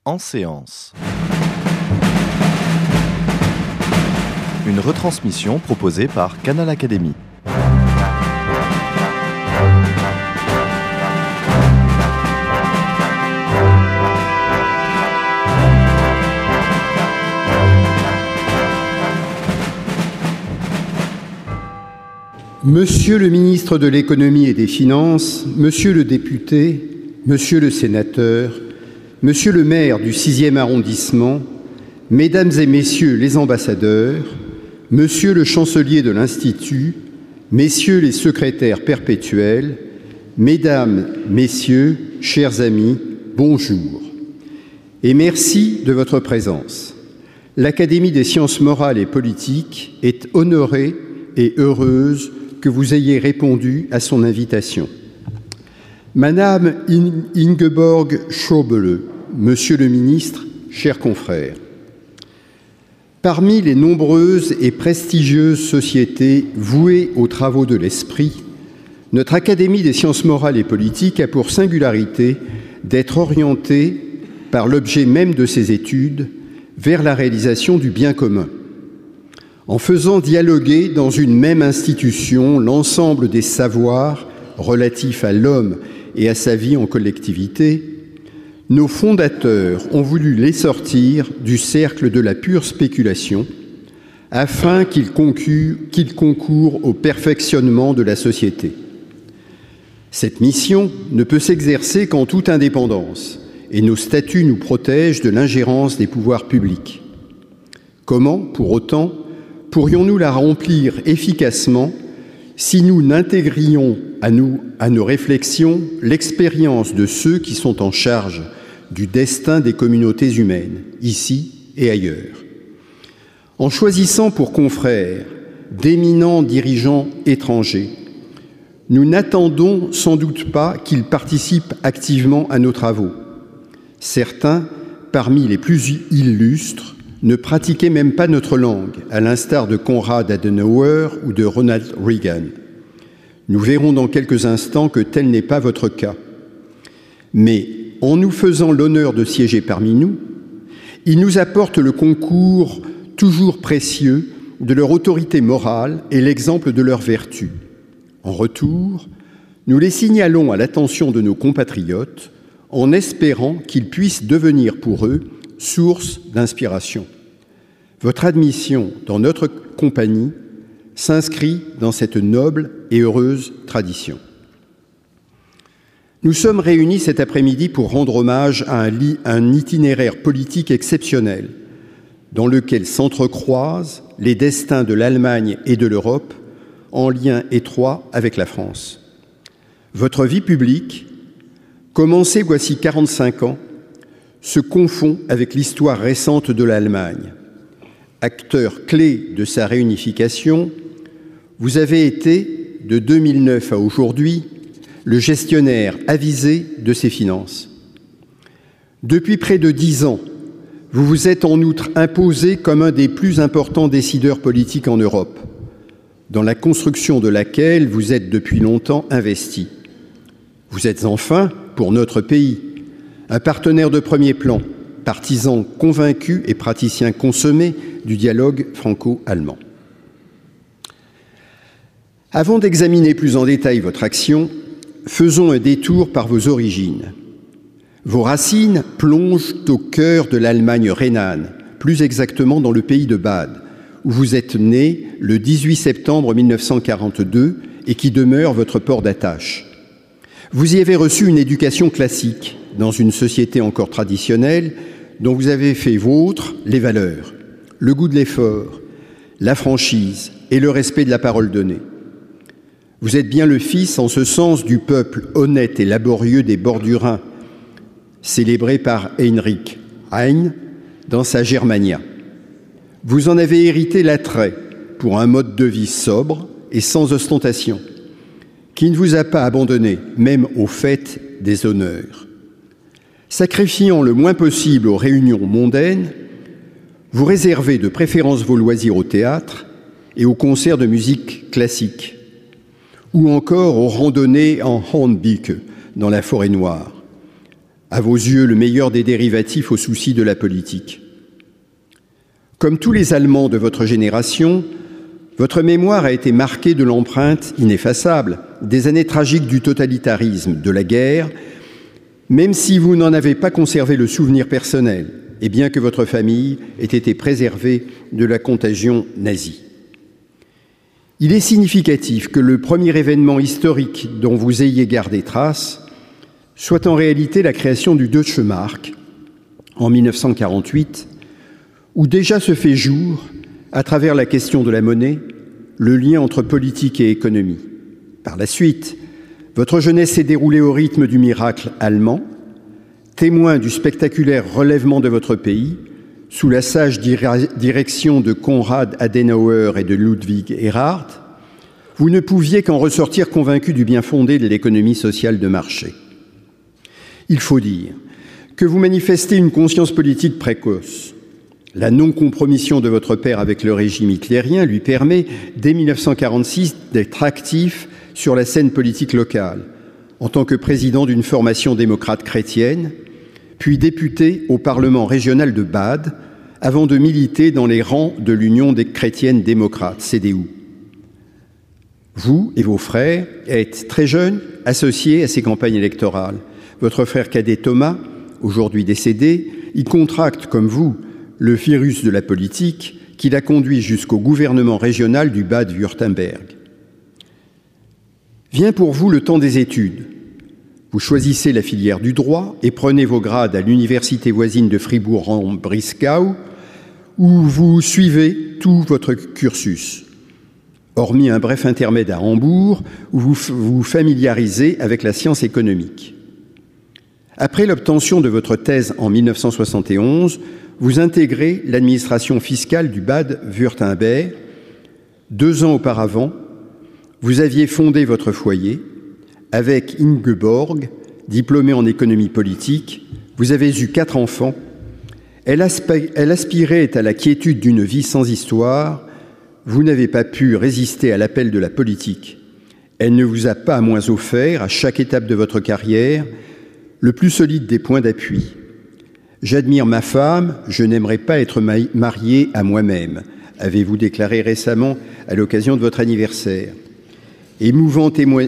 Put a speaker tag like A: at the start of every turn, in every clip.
A: En séance. Une retransmission proposée par Canal Académie.
B: Monsieur le ministre de l'Économie et des Finances, monsieur le député, monsieur le sénateur, monsieur le maire du 6e arrondissement, mesdames et messieurs les ambassadeurs, monsieur le chancelier de l'Institut, messieurs les secrétaires perpétuels, mesdames, messieurs, chers amis, bonjour. Et merci de votre présence. L'Académie des sciences morales et politiques est honorée et heureuse que vous ayez répondu à son invitation. Madame Ingeborg Schäuble, monsieur le ministre, chers confrères, parmi les nombreuses et prestigieuses sociétés vouées aux travaux de l'esprit, notre Académie des sciences morales et politiques a pour singularité d'être orientée, par l'objet même de ses études, vers la réalisation du bien commun. En faisant dialoguer dans une même institution l'ensemble des savoirs relatifs à l'homme et à sa vie en collectivité, nos fondateurs ont voulu les sortir du cercle de la pure spéculation afin qu'ils concourent au perfectionnement de la société. Cette mission ne peut s'exercer qu'en toute indépendance et nos statuts nous protègent de l'ingérence des pouvoirs publics. Comment, pour autant, pourrions-nous la remplir efficacement si nous n'intégrions à nos réflexions l'expérience de ceux qui sont en charge du destin des communautés humaines, ici et ailleurs? En choisissant pour confrères d'éminents dirigeants étrangers, nous n'attendons sans doute pas qu'ils participent activement à nos travaux. Certains, parmi les plus illustres, ne pratiquaient même pas notre langue, à l'instar de Konrad Adenauer ou de Ronald Reagan. Nous verrons dans quelques instants que tel n'est pas votre cas. Mais en nous faisant l'honneur de siéger parmi nous, ils nous apportent le concours toujours précieux de leur autorité morale et l'exemple de leur vertu. En retour, nous les signalons à l'attention de nos compatriotes en espérant qu'ils puissent devenir pour eux source d'inspiration. Votre admission dans notre compagnie s'inscrit dans cette noble et heureuse tradition. Nous sommes réunis cet après-midi pour rendre hommage à un itinéraire politique exceptionnel dans lequel s'entrecroisent les destins de l'Allemagne et de l'Europe en lien étroit avec la France. Votre vie publique, commencée voici 45 ans, se confond avec l'histoire récente de l'Allemagne. Acteur clé de sa réunification, vous avez été, de 2009 à aujourd'hui, le gestionnaire avisé de ses finances. Depuis près de 10 ans, vous vous êtes en outre imposé comme un des plus importants décideurs politiques en Europe, dans la construction de laquelle vous êtes depuis longtemps investi. Vous êtes enfin, pour notre pays, un partenaire de premier plan, partisan convaincu et praticien consommé du dialogue franco-allemand. Avant d'examiner plus en détail votre action, faisons un détour par vos origines. Vos racines plongent au cœur de l'Allemagne rhénane, plus exactement dans le pays de Bade, où vous êtes né le 18 septembre 1942 et qui demeure votre port d'attache. Vous y avez reçu une éducation classique, dans une société encore traditionnelle, dont vous avez fait vôtre les valeurs, le goût de l'effort, la franchise et le respect de la parole donnée. Vous êtes bien le fils, en ce sens, du peuple honnête et laborieux des bords du Rhin, célébré par Heinrich Heine dans sa Germania. Vous en avez hérité l'attrait pour un mode de vie sobre et sans ostentation, qui ne vous a pas abandonné, même au fait des honneurs. Sacrifiant le moins possible aux réunions mondaines, vous réservez de préférence vos loisirs au théâtre et aux concerts de musique classique, ou encore aux randonnées en Hornbicke, dans la forêt noire. à vos yeux le meilleur des dérivatifs aux soucis de la politique. Comme tous les Allemands de votre génération, votre mémoire a été marquée de l'empreinte ineffaçable des années tragiques du totalitarisme, de la guerre, même si vous n'en avez pas conservé le souvenir personnel, et bien que votre famille ait été préservée de la contagion nazie. Il est significatif que le premier événement historique dont vous ayez gardé trace soit en réalité la création du Deutsche Mark en 1948, où déjà se fait jour, à travers la question de la monnaie, le lien entre politique et économie. Par la suite, votre jeunesse s'est déroulée au rythme du miracle allemand, témoin du spectaculaire relèvement de votre pays, sous la sage direction de Konrad Adenauer et de Ludwig Erhard. Vous ne pouviez qu'en ressortir convaincu du bien fondé de l'économie sociale de marché. Il faut dire que vous manifestez une conscience politique précoce. La non-compromission de votre père avec le régime hitlérien lui permet, dès 1946, d'être actif sur la scène politique locale, en tant que président d'une formation démocrate chrétienne, puis député au Parlement régional de Bade, avant de militer dans les rangs de l'Union des chrétiennes démocrates, CDU. Vous et vos frères êtes très jeunes associés à ces campagnes électorales. Votre frère cadet Thomas, aujourd'hui décédé, y contracte, comme vous, le virus de la politique qui l'a conduit jusqu'au gouvernement régional du Bade-Wurtemberg. Vient pour vous le temps des études. Vous choisissez la filière du droit et prenez vos grades à l'université voisine de Fribourg-en-Brisgau, où vous suivez tout votre cursus, hormis un bref intermède à Hambourg, où vous vous familiarisez avec la science économique. Après l'obtention de votre thèse en 1971, vous intégrez l'administration fiscale du Bade-Wurtemberg. 2 ans auparavant, vous aviez fondé votre foyer. Avec Ingeborg, diplômée en économie politique, vous avez eu 4 enfants. Elle aspirait à la quiétude d'une vie sans histoire. Vous n'avez pas pu résister à l'appel de la politique. Elle ne vous a pas moins offert, à chaque étape de votre carrière, le plus solide des points d'appui. J'admire ma femme, je n'aimerais pas être marié à moi-même, avez-vous déclaré récemment à l'occasion de votre anniversaire. Émouvant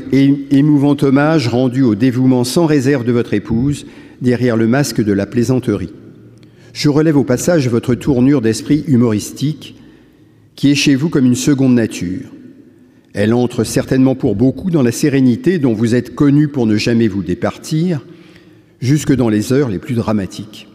B: hommage rendu au dévouement sans réserve de votre épouse derrière le masque de la plaisanterie. Je relève au passage votre tournure d'esprit humoristique qui est chez vous comme une seconde nature. Elle entre certainement pour beaucoup dans la sérénité dont vous êtes connu pour ne jamais vous départir, jusque dans les heures les plus dramatiques.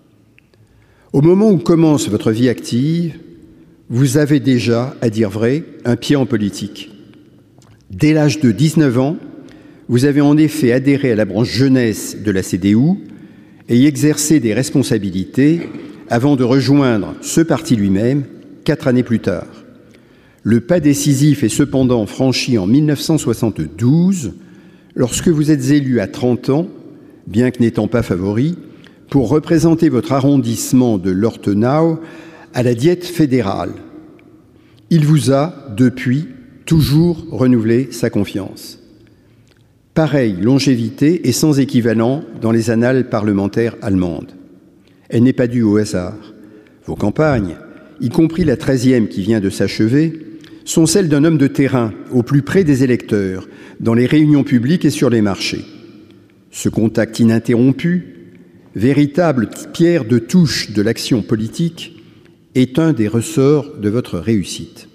B: Au moment où commence votre vie active, vous avez déjà, à dire vrai, un pied en politique. Dès l'âge de 19 ans, vous avez en effet adhéré à la branche jeunesse de la CDU et y exercé des responsabilités avant de rejoindre ce parti lui-même 4 années plus tard. Le pas décisif est cependant franchi en 1972, lorsque vous êtes élu à 30 ans, bien que n'étant pas favori, pour représenter votre arrondissement de Lortenau à la Diète fédérale. Il vous a, depuis, toujours renouvelé sa confiance. Pareille longévité est sans équivalent dans les annales parlementaires allemandes. Elle n'est pas due au hasard. Vos campagnes, y compris la 13e qui vient de s'achever, sont celles d'un homme de terrain au plus près des électeurs, dans les réunions publiques et sur les marchés. Ce contact ininterrompu, véritable pierre de touche de l'action politique, est un des ressorts de votre réussite.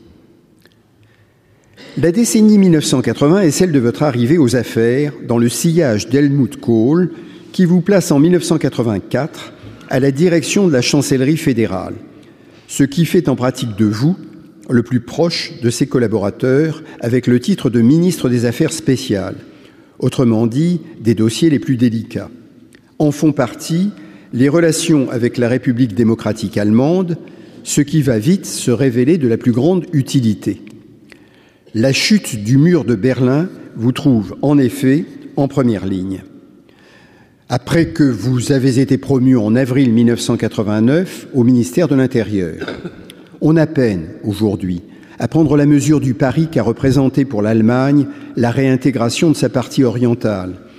B: La décennie 1980 est celle de votre arrivée aux affaires dans le sillage d'Helmut Kohl, qui vous place en 1984 à la direction de la chancellerie fédérale, ce qui fait en pratique de vous le plus proche de ses collaborateurs avec le titre de ministre des Affaires spéciales, autrement dit, des dossiers les plus délicats. En font partie les relations avec la République démocratique allemande, ce qui va vite se révéler de la plus grande utilité. La chute du mur de Berlin vous trouve en effet en première ligne. Après que vous avez été promu en avril 1989 au ministère de l'Intérieur, on a peine aujourd'hui à prendre la mesure du pari qu'a représenté pour l'Allemagne la réintégration de sa partie orientale,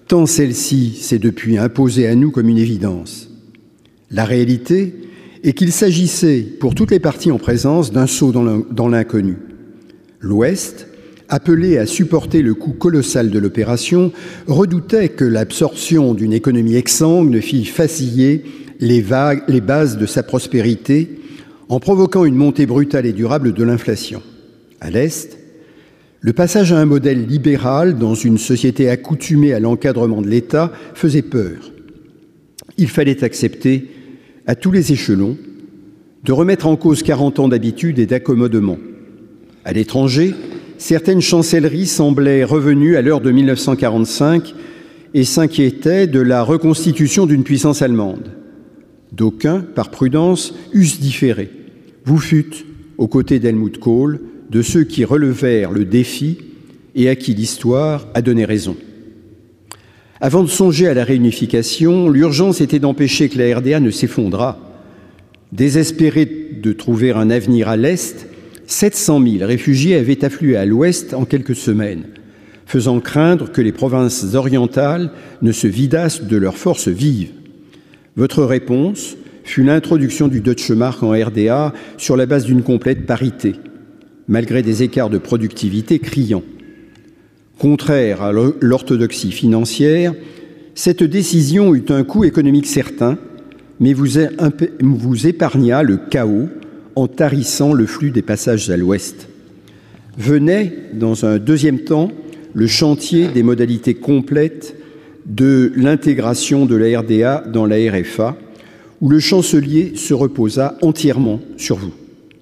B: tant celle-ci s'est depuis imposée à nous comme une évidence. La réalité est qu'il s'agissait, pour toutes les parties en présence, d'un saut dans l'inconnu. L'Ouest, appelé à supporter le coût colossal de l'opération, redoutait que l'absorption d'une économie exsangue ne fît vaciller les bases de sa prospérité en provoquant une montée brutale et durable de l'inflation. À l'Est, le passage à un modèle libéral dans une société accoutumée à l'encadrement de l'État faisait peur. Il fallait accepter, à tous les échelons, de remettre en cause 40 ans d'habitude et d'accommodement. À l'étranger, certaines chancelleries semblaient revenues à l'heure de 1945 et s'inquiétaient de la reconstitution d'une puissance allemande. D'aucuns, par prudence, eussent différé. Vous fûtes, aux côtés d'Helmut Kohl, de ceux qui relevèrent le défi et à qui l'histoire a donné raison. Avant de songer à la réunification, l'urgence était d'empêcher que la RDA ne s'effondrât. Désespérés de trouver un avenir à l'Est, 700 000 réfugiés avaient afflué à l'Ouest en quelques semaines, faisant craindre que les provinces orientales ne se vidassent de leurs forces vives. Votre réponse fut l'introduction du Deutsche Mark en RDA sur la base d'une complète parité, malgré des écarts de productivité criants. Contraire à l'orthodoxie financière, cette décision eut un coût économique certain, mais vous épargna le chaos en tarissant le flux des passages à l'Ouest. Venait, dans un deuxième temps, le chantier des modalités complètes de l'intégration de la RDA dans la RFA, où le chancelier se reposa entièrement sur vous.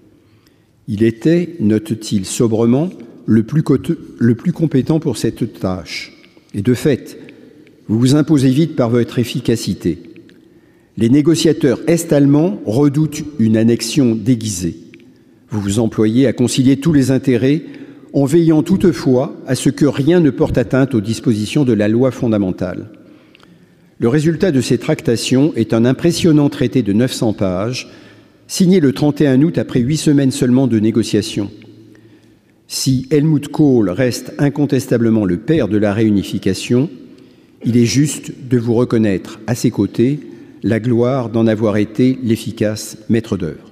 B: Il était, note-t-il sobrement, le plus compétent pour cette tâche. Et de fait, vous vous imposez vite par votre efficacité. Les négociateurs est-allemands redoutent une annexion déguisée. Vous vous employez à concilier tous les intérêts en veillant toutefois à ce que rien ne porte atteinte aux dispositions de la loi fondamentale. Le résultat de ces tractations est un impressionnant traité de 900 pages, signé le 31 août après 8 semaines seulement de négociations. Si Helmut Kohl reste incontestablement le père de la réunification, il est juste de vous reconnaître à ses côtés la gloire d'en avoir été l'efficace maître d'œuvre.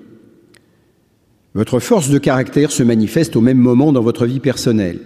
B: Votre force de caractère se manifeste au même moment dans votre vie personnelle.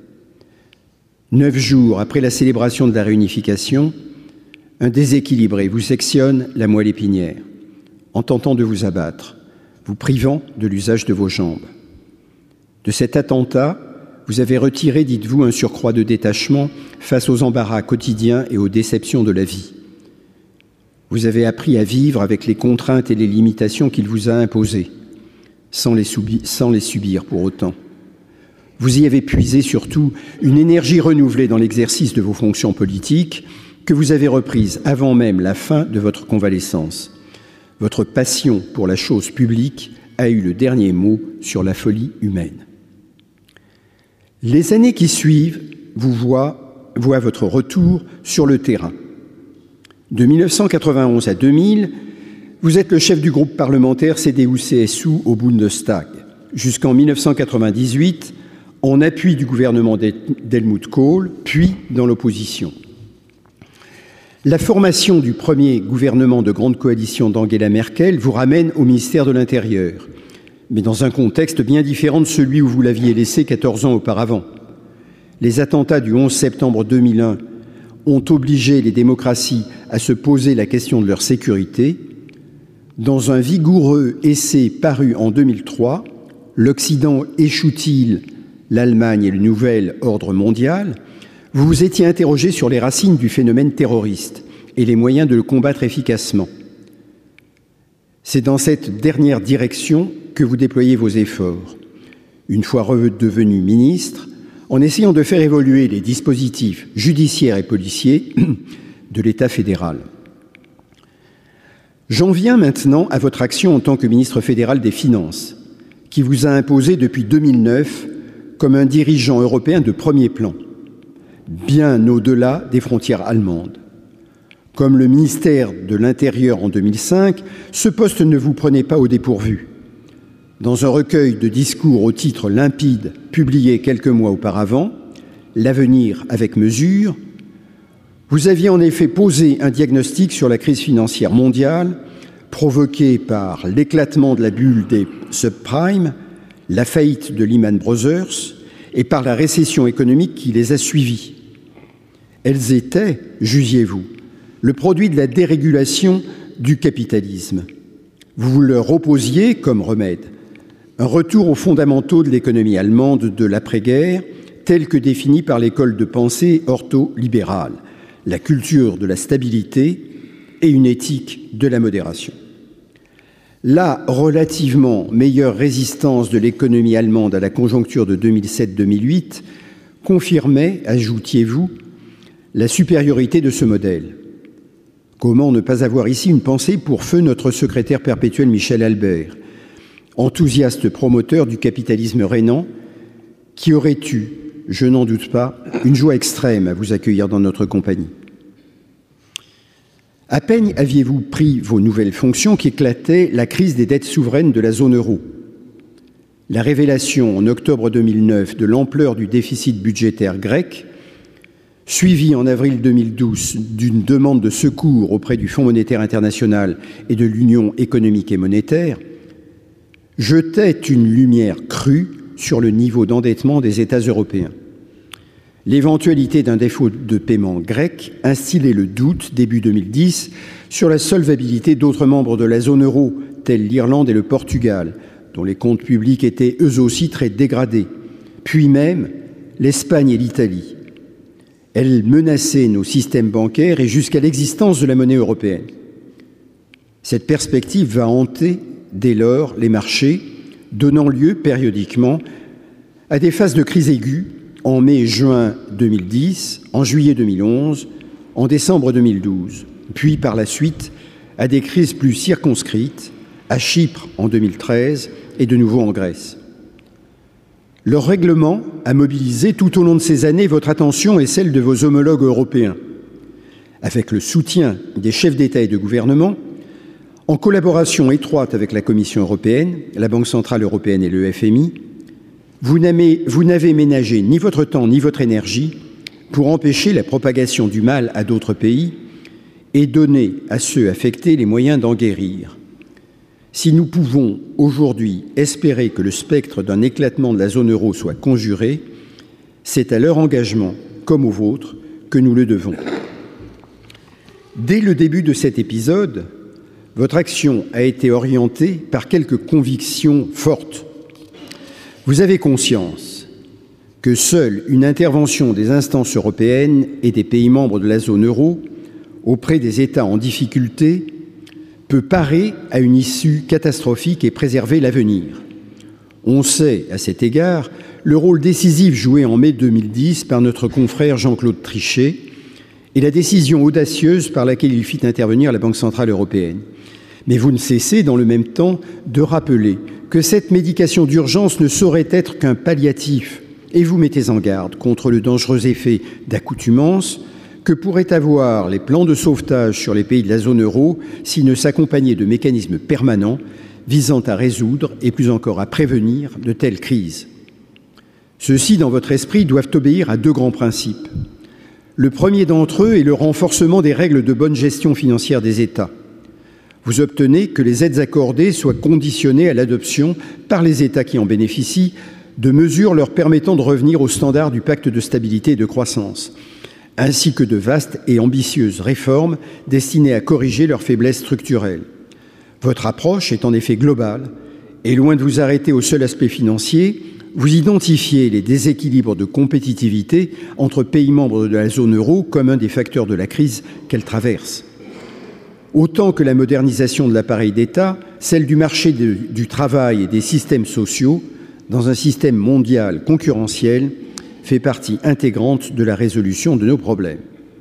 B: 9 jours après la célébration de la réunification, un déséquilibré vous sectionne la moelle épinière, en tentant de vous abattre, vous privant de l'usage de vos jambes. De cet attentat, vous avez retiré, dites-vous, un surcroît de détachement face aux embarras quotidiens et aux déceptions de la vie. Vous avez appris à vivre avec les contraintes et les limitations qu'il vous a imposées, sans les subir pour autant. Vous y avez puisé surtout une énergie renouvelée dans l'exercice de vos fonctions politiques que vous avez reprise avant même la fin de votre convalescence. Votre passion pour la chose publique a eu le dernier mot sur la folie humaine. Les années qui suivent vous voient votre retour sur le terrain. De 1991 à 2000, vous êtes le chef du groupe parlementaire CDU-CSU au Bundestag, jusqu'en 1998, en appui du gouvernement d'Helmut Kohl, puis dans l'opposition. La formation du premier gouvernement de grande coalition d'Angela Merkel vous ramène au ministère de l'Intérieur, mais dans un contexte bien différent de celui où vous l'aviez laissé 14 ans auparavant. Les attentats du 11 septembre 2001 ont obligé les démocraties à se poser la question de leur sécurité. Dans un vigoureux essai paru en 2003, L'Occident échoue-t-il l'Allemagne et le nouvel ordre mondial ? Vous vous étiez interrogé sur les racines du phénomène terroriste et les moyens de le combattre efficacement. C'est dans cette dernière direction que vous déployez vos efforts. Une fois redevenu ministre, en essayant de faire évoluer les dispositifs judiciaires et policiers de l'État fédéral. J'en viens maintenant à votre action en tant que ministre fédéral des Finances, qui vous a imposé depuis 2009 comme un dirigeant européen de premier plan, bien au-delà des frontières allemandes. Comme le ministère de l'Intérieur en 2005, ce poste ne vous prenait pas au dépourvu. Dans un recueil de discours au titre limpide publié quelques mois auparavant, « L'avenir avec mesure », Vous aviez en effet posé un diagnostic sur la crise financière mondiale provoquée par l'éclatement de la bulle des subprimes, la faillite de Lehman Brothers et par la récession économique qui les a suivies. Elles étaient, jugiez-vous, le produit de la dérégulation du capitalisme. Vous leur opposiez comme remède un retour aux fondamentaux de l'économie allemande de l'après-guerre, tel que défini par l'école de pensée ortholibérale, la culture de la stabilité et une éthique de la modération. La relativement meilleure résistance de l'économie allemande à la conjoncture de 2007-2008 confirmait, ajoutiez-vous, la supériorité de ce modèle. Comment ne pas avoir ici une pensée pour feu notre secrétaire perpétuel Michel Albert, enthousiaste promoteur du capitalisme rénan, qui aurait eu, je n'en doute pas, une joie extrême à vous accueillir dans notre compagnie. À peine aviez-vous pris vos nouvelles fonctions qu'éclatait la crise des dettes souveraines de la zone euro. La révélation en octobre 2009 de l'ampleur du déficit budgétaire grec, suivie en avril 2012 d'une demande de secours auprès du Fonds monétaire international et de l'Union économique et monétaire, jetait une lumière crue sur le niveau d'endettement des États européens. L'éventualité d'un défaut de paiement grec instillait le doute, début 2010, sur la solvabilité d'autres membres de la zone euro, tels l'Irlande et le Portugal, dont les comptes publics étaient eux aussi très dégradés, puis même l'Espagne et l'Italie. Elle menaçait nos systèmes bancaires et jusqu'à l'existence de la monnaie européenne. Cette perspective va hanter dès lors les marchés, donnant lieu périodiquement à des phases de crise aiguë en mai et juin 2010, en juillet 2011, en décembre 2012, puis par la suite à des crises plus circonscrites, à Chypre en 2013 et de nouveau en Grèce. Leur règlement a mobilisé tout au long de ces années votre attention et celle de vos homologues européens. Avec le soutien des chefs d'État et de gouvernement, en collaboration étroite avec la Commission européenne, la Banque centrale européenne et le FMI, vous n'avez ménagé ni votre temps ni votre énergie pour empêcher la propagation du mal à d'autres pays et donner à ceux affectés les moyens d'en guérir. Si nous pouvons aujourd'hui espérer que le spectre d'un éclatement de la zone euro soit conjuré, c'est à leur engagement, comme au vôtre, que nous le devons. Dès le début de cet épisode, votre action a été orientée par quelques convictions fortes. Vous avez conscience que seule une intervention des instances européennes et des pays membres de la zone euro auprès des États en difficulté peut parer à une issue catastrophique et préserver l'avenir. On sait, à cet égard, le rôle décisif joué en mai 2010 par notre confrère Jean-Claude Trichet et la décision audacieuse par laquelle il fit intervenir la Banque centrale européenne. Mais vous ne cessez, dans le même temps, de rappeler que cette médication d'urgence ne saurait être qu'un palliatif, et vous mettez en garde contre le dangereux effet d'accoutumance que pourraient avoir les plans de sauvetage sur les pays de la zone euro s'ils ne s'accompagnaient de mécanismes permanents visant à résoudre et plus encore à prévenir de telles crises. Ceux-ci, dans votre esprit, doivent obéir à deux grands principes. Le premier d'entre eux est le renforcement des règles de bonne gestion financière des États. Vous obtenez que les aides accordées soient conditionnées à l'adoption par les États qui en bénéficient de mesures leur permettant de revenir aux standards du pacte de stabilité et de croissance, ainsi que de vastes et ambitieuses réformes destinées à corriger leurs faiblesses structurelles. Votre approche est en effet globale et loin de vous arrêter au seul aspect financier, vous identifiez les déséquilibres de compétitivité entre pays membres de la zone euro comme un des facteurs de la crise qu'elle traverse. Autant que la modernisation de l'appareil d'État, celle du marché du travail et des systèmes sociaux, dans un système mondial concurrentiel, fait partie intégrante de la résolution de nos problèmes.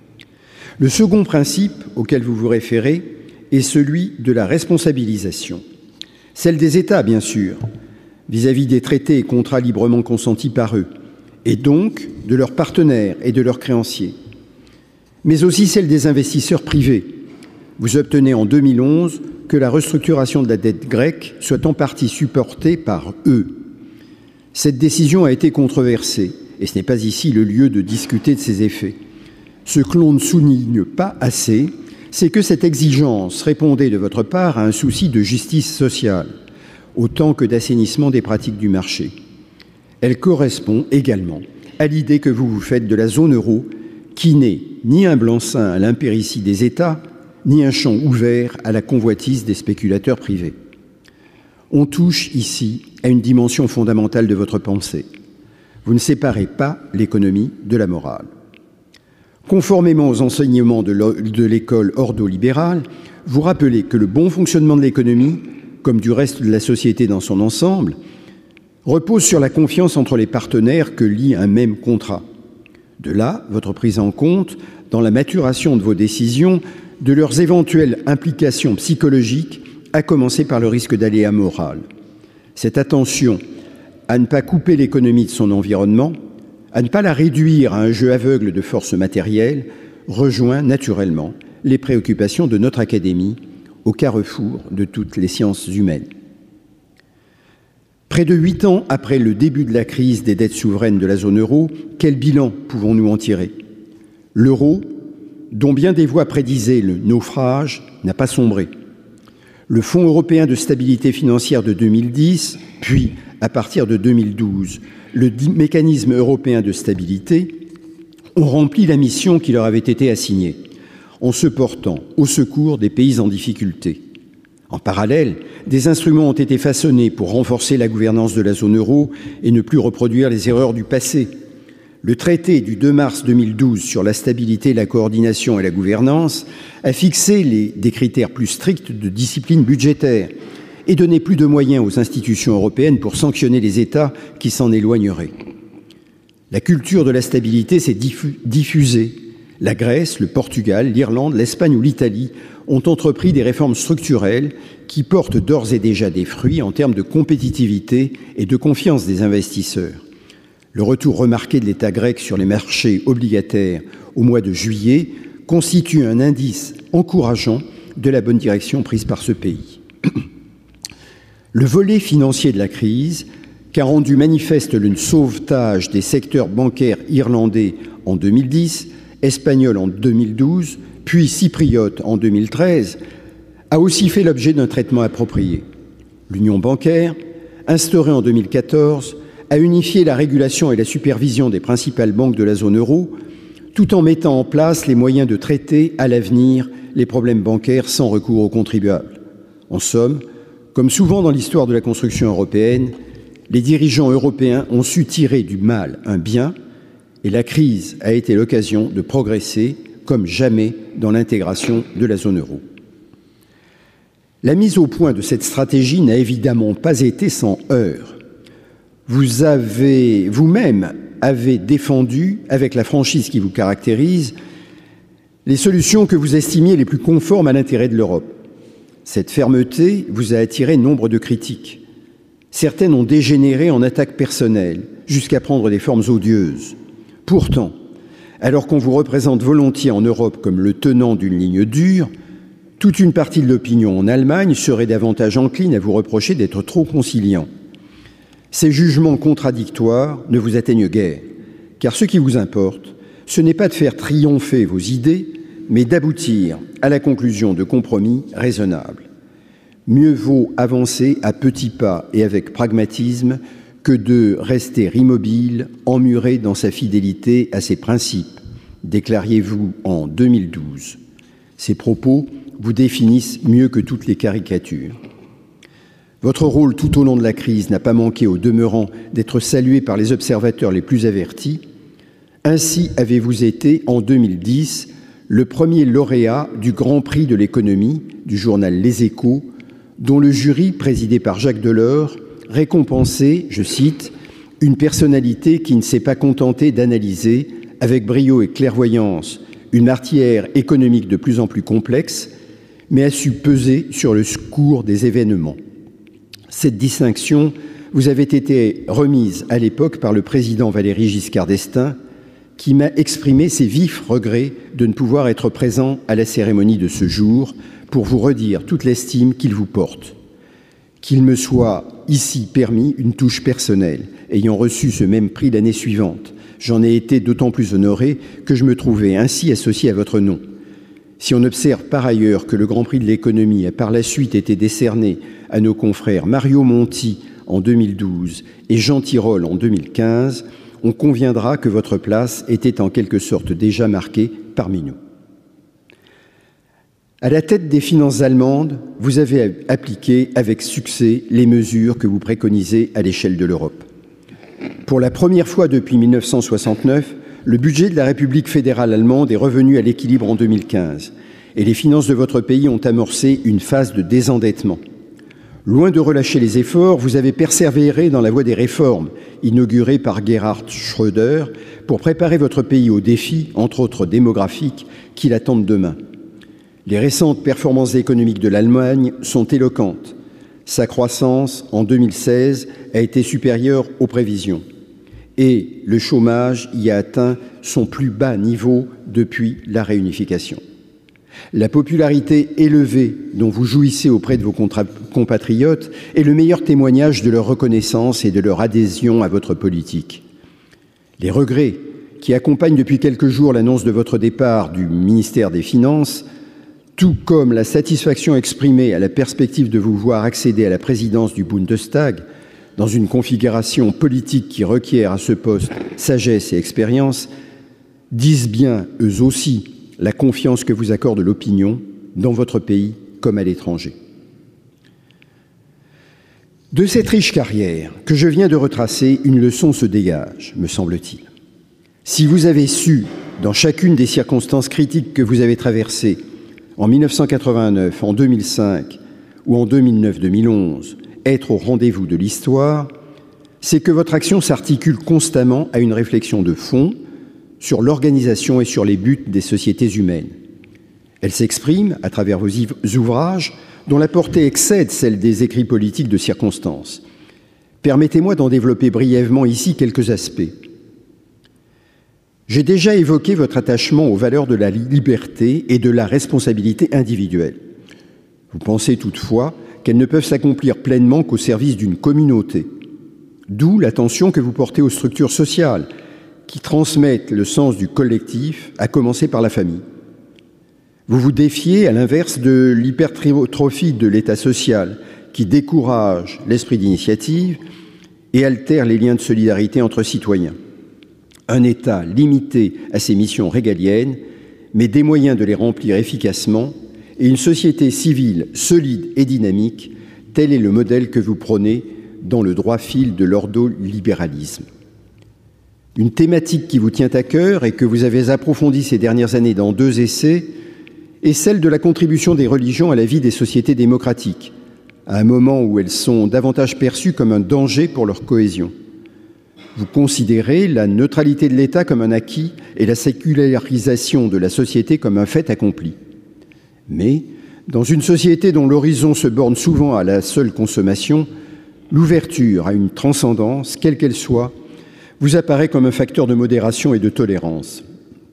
B: Le second principe auquel vous vous référez est celui de la responsabilisation. Celle des États, bien sûr, vis-à-vis des traités et contrats librement consentis par eux, et donc de leurs partenaires et de leurs créanciers, mais aussi celle des investisseurs privés. Vous obtenez en 2011 que la restructuration de la dette grecque soit en partie supportée par eux. Cette décision a été controversée, et ce n'est pas ici le lieu de discuter de ses effets. Ce que l'on ne souligne pas assez, c'est que cette exigence répondait de votre part à un souci de justice sociale, autant que d'assainissement des pratiques du marché. Elle correspond également à l'idée que vous vous faites de la zone euro, qui n'est ni un blanc-seing à l'impéritie des États, ni un champ ouvert à la convoitise des spéculateurs privés. On touche ici à une dimension fondamentale de votre pensée. Vous ne séparez pas l'économie de la morale. Conformément aux enseignements de l'école ordolibérale, vous rappelez que le bon fonctionnement de l'économie, comme du reste de la société dans son ensemble, repose sur la confiance entre les partenaires que lie un même contrat. De là, votre prise en compte, dans la maturation de vos décisions, de leurs éventuelles implications psychologiques, à commencer par le risque d'aléa moral. Cette attention à ne pas couper l'économie de son environnement, à ne pas la réduire à un jeu aveugle de forces matérielles, rejoint naturellement les préoccupations de notre Académie au carrefour de toutes les sciences humaines. Près de 8 ans après le début de la crise des dettes souveraines de la zone euro, quel bilan pouvons-nous en tirer? L'euro, dont bien des voix prédisaient le naufrage, n'a pas sombré. Le Fonds européen de stabilité financière de 2010, puis, à partir de 2012, le mécanisme européen de stabilité ont rempli la mission qui leur avait été assignée, en se portant au secours des pays en difficulté. En parallèle, des instruments ont été façonnés pour renforcer la gouvernance de la zone euro et ne plus reproduire les erreurs du passé. Le traité du 2 mars 2012 sur la stabilité, la coordination et la gouvernance a fixé des critères plus stricts de discipline budgétaire et donné plus de moyens aux institutions européennes pour sanctionner les États qui s'en éloigneraient. La culture de la stabilité s'est diffusée. La Grèce, le Portugal, l'Irlande, l'Espagne ou l'Italie ont entrepris des réformes structurelles qui portent d'ores et déjà des fruits en termes de compétitivité et de confiance des investisseurs. Le retour remarqué de l'État grec sur les marchés obligataires au mois de juillet constitue un indice encourageant de la bonne direction prise par ce pays. Le volet financier de la crise, qu'a rendu manifeste le sauvetage des secteurs bancaires irlandais en 2010, espagnol en 2012, puis chypriote en 2013, a aussi fait l'objet d'un traitement approprié. L'union bancaire, instaurée en 2014, a unifié la régulation et la supervision des principales banques de la zone euro, tout en mettant en place les moyens de traiter à l'avenir les problèmes bancaires sans recours aux contribuables. En somme, comme souvent dans l'histoire de la construction européenne, les dirigeants européens ont su tirer du mal un bien, et la crise a été l'occasion de progresser comme jamais dans l'intégration de la zone euro. La mise au point de cette stratégie n'a évidemment pas été sans heurts. Vous-même avez défendu, avec la franchise qui vous caractérise, les solutions que vous estimiez les plus conformes à l'intérêt de l'Europe. Cette fermeté vous a attiré nombre de critiques. Certaines ont dégénéré en attaques personnelles, jusqu'à prendre des formes odieuses. Pourtant, alors qu'on vous représente volontiers en Europe comme le tenant d'une ligne dure, toute une partie de l'opinion en Allemagne serait davantage encline à vous reprocher d'être trop conciliant. Ces jugements contradictoires ne vous atteignent guère, car ce qui vous importe, ce n'est pas de faire triompher vos idées, mais d'aboutir à la conclusion de compromis raisonnables. Mieux vaut avancer à petits pas et avec pragmatisme que de rester immobile, emmuré dans sa fidélité à ses principes, déclariez-vous en 2012. Ces propos vous définissent mieux que toutes les caricatures. Votre rôle tout au long de la crise n'a pas manqué au demeurant d'être salué par les observateurs les plus avertis. Ainsi avez-vous été, en 2010, le premier lauréat du Grand Prix de l'économie du journal Les Échos, dont le jury, présidé par Jacques Delors, récompensait, je cite, « une personnalité qui ne s'est pas contentée d'analyser, avec brio et clairvoyance, une matière économique de plus en plus complexe, mais a su peser sur le cours des événements. » Cette distinction vous avait été remise à l'époque par le président Valéry Giscard d'Estaing, qui m'a exprimé ses vifs regrets de ne pouvoir être présent à la cérémonie de ce jour pour vous redire toute l'estime qu'il vous porte. Qu'il me soit ici permis une touche personnelle, ayant reçu ce même prix l'année suivante. J'en ai été d'autant plus honoré que je me trouvais ainsi associé à votre nom. Si on observe par ailleurs que le Grand Prix de l'économie a par la suite été décerné à nos confrères Mario Monti en 2012 et Jean Tirole en 2015, on conviendra que votre place était en quelque sorte déjà marquée parmi nous. À la tête des finances allemandes, vous avez appliqué avec succès les mesures que vous préconisez à l'échelle de l'Europe. Pour la première fois depuis 1969, le budget de la République fédérale allemande est revenu à l'équilibre en 2015 et les finances de votre pays ont amorcé une phase de désendettement. Loin de relâcher les efforts, vous avez persévéré dans la voie des réformes inaugurées par Gerhard Schröder pour préparer votre pays aux défis, entre autres démographiques, qui l'attendent demain. Les récentes performances économiques de l'Allemagne sont éloquentes. Sa croissance, en 2016, a été supérieure aux prévisions. Et le chômage y a atteint son plus bas niveau depuis la réunification. La popularité élevée dont vous jouissez auprès de vos compatriotes est le meilleur témoignage de leur reconnaissance et de leur adhésion à votre politique. Les regrets qui accompagnent depuis quelques jours l'annonce de votre départ du ministère des Finances, tout comme la satisfaction exprimée à la perspective de vous voir accéder à la présidence du Bundestag, dans une configuration politique qui requiert à ce poste sagesse et expérience, disent bien, eux aussi, la confiance que vous accorde l'opinion, dans votre pays comme à l'étranger. De cette riche carrière que je viens de retracer, une leçon se dégage, me semble-t-il. Si vous avez su, dans chacune des circonstances critiques que vous avez traversées, en 1989, en 2005 ou en 2009-2011, être au rendez-vous de l'histoire, c'est que votre action s'articule constamment à une réflexion de fond sur l'organisation et sur les buts des sociétés humaines. Elle s'exprime à travers vos ouvrages dont la portée excède celle des écrits politiques de circonstance. Permettez-moi d'en développer brièvement ici quelques aspects. J'ai déjà évoqué votre attachement aux valeurs de la liberté et de la responsabilité individuelle. Vous pensez toutefois qu'elles ne peuvent s'accomplir pleinement qu'au service d'une communauté. D'où l'attention que vous portez aux structures sociales qui transmettent le sens du collectif, à commencer par la famille. Vous vous défiez, à l'inverse, de l'hypertrophie de l'État social qui décourage l'esprit d'initiative et altère les liens de solidarité entre citoyens. Un État limité à ses missions régaliennes, mais des moyens de les remplir efficacement, et une société civile solide et dynamique, tel est le modèle que vous prônez dans le droit fil de l'ordolibéralisme. Une thématique qui vous tient à cœur et que vous avez approfondie ces dernières années dans 2 essais est celle de la contribution des religions à la vie des sociétés démocratiques, à un moment où elles sont davantage perçues comme un danger pour leur cohésion. Vous considérez la neutralité de l'État comme un acquis et la sécularisation de la société comme un fait accompli. Mais, dans une société dont l'horizon se borne souvent à la seule consommation, l'ouverture à une transcendance, quelle qu'elle soit, vous apparaît comme un facteur de modération et de tolérance.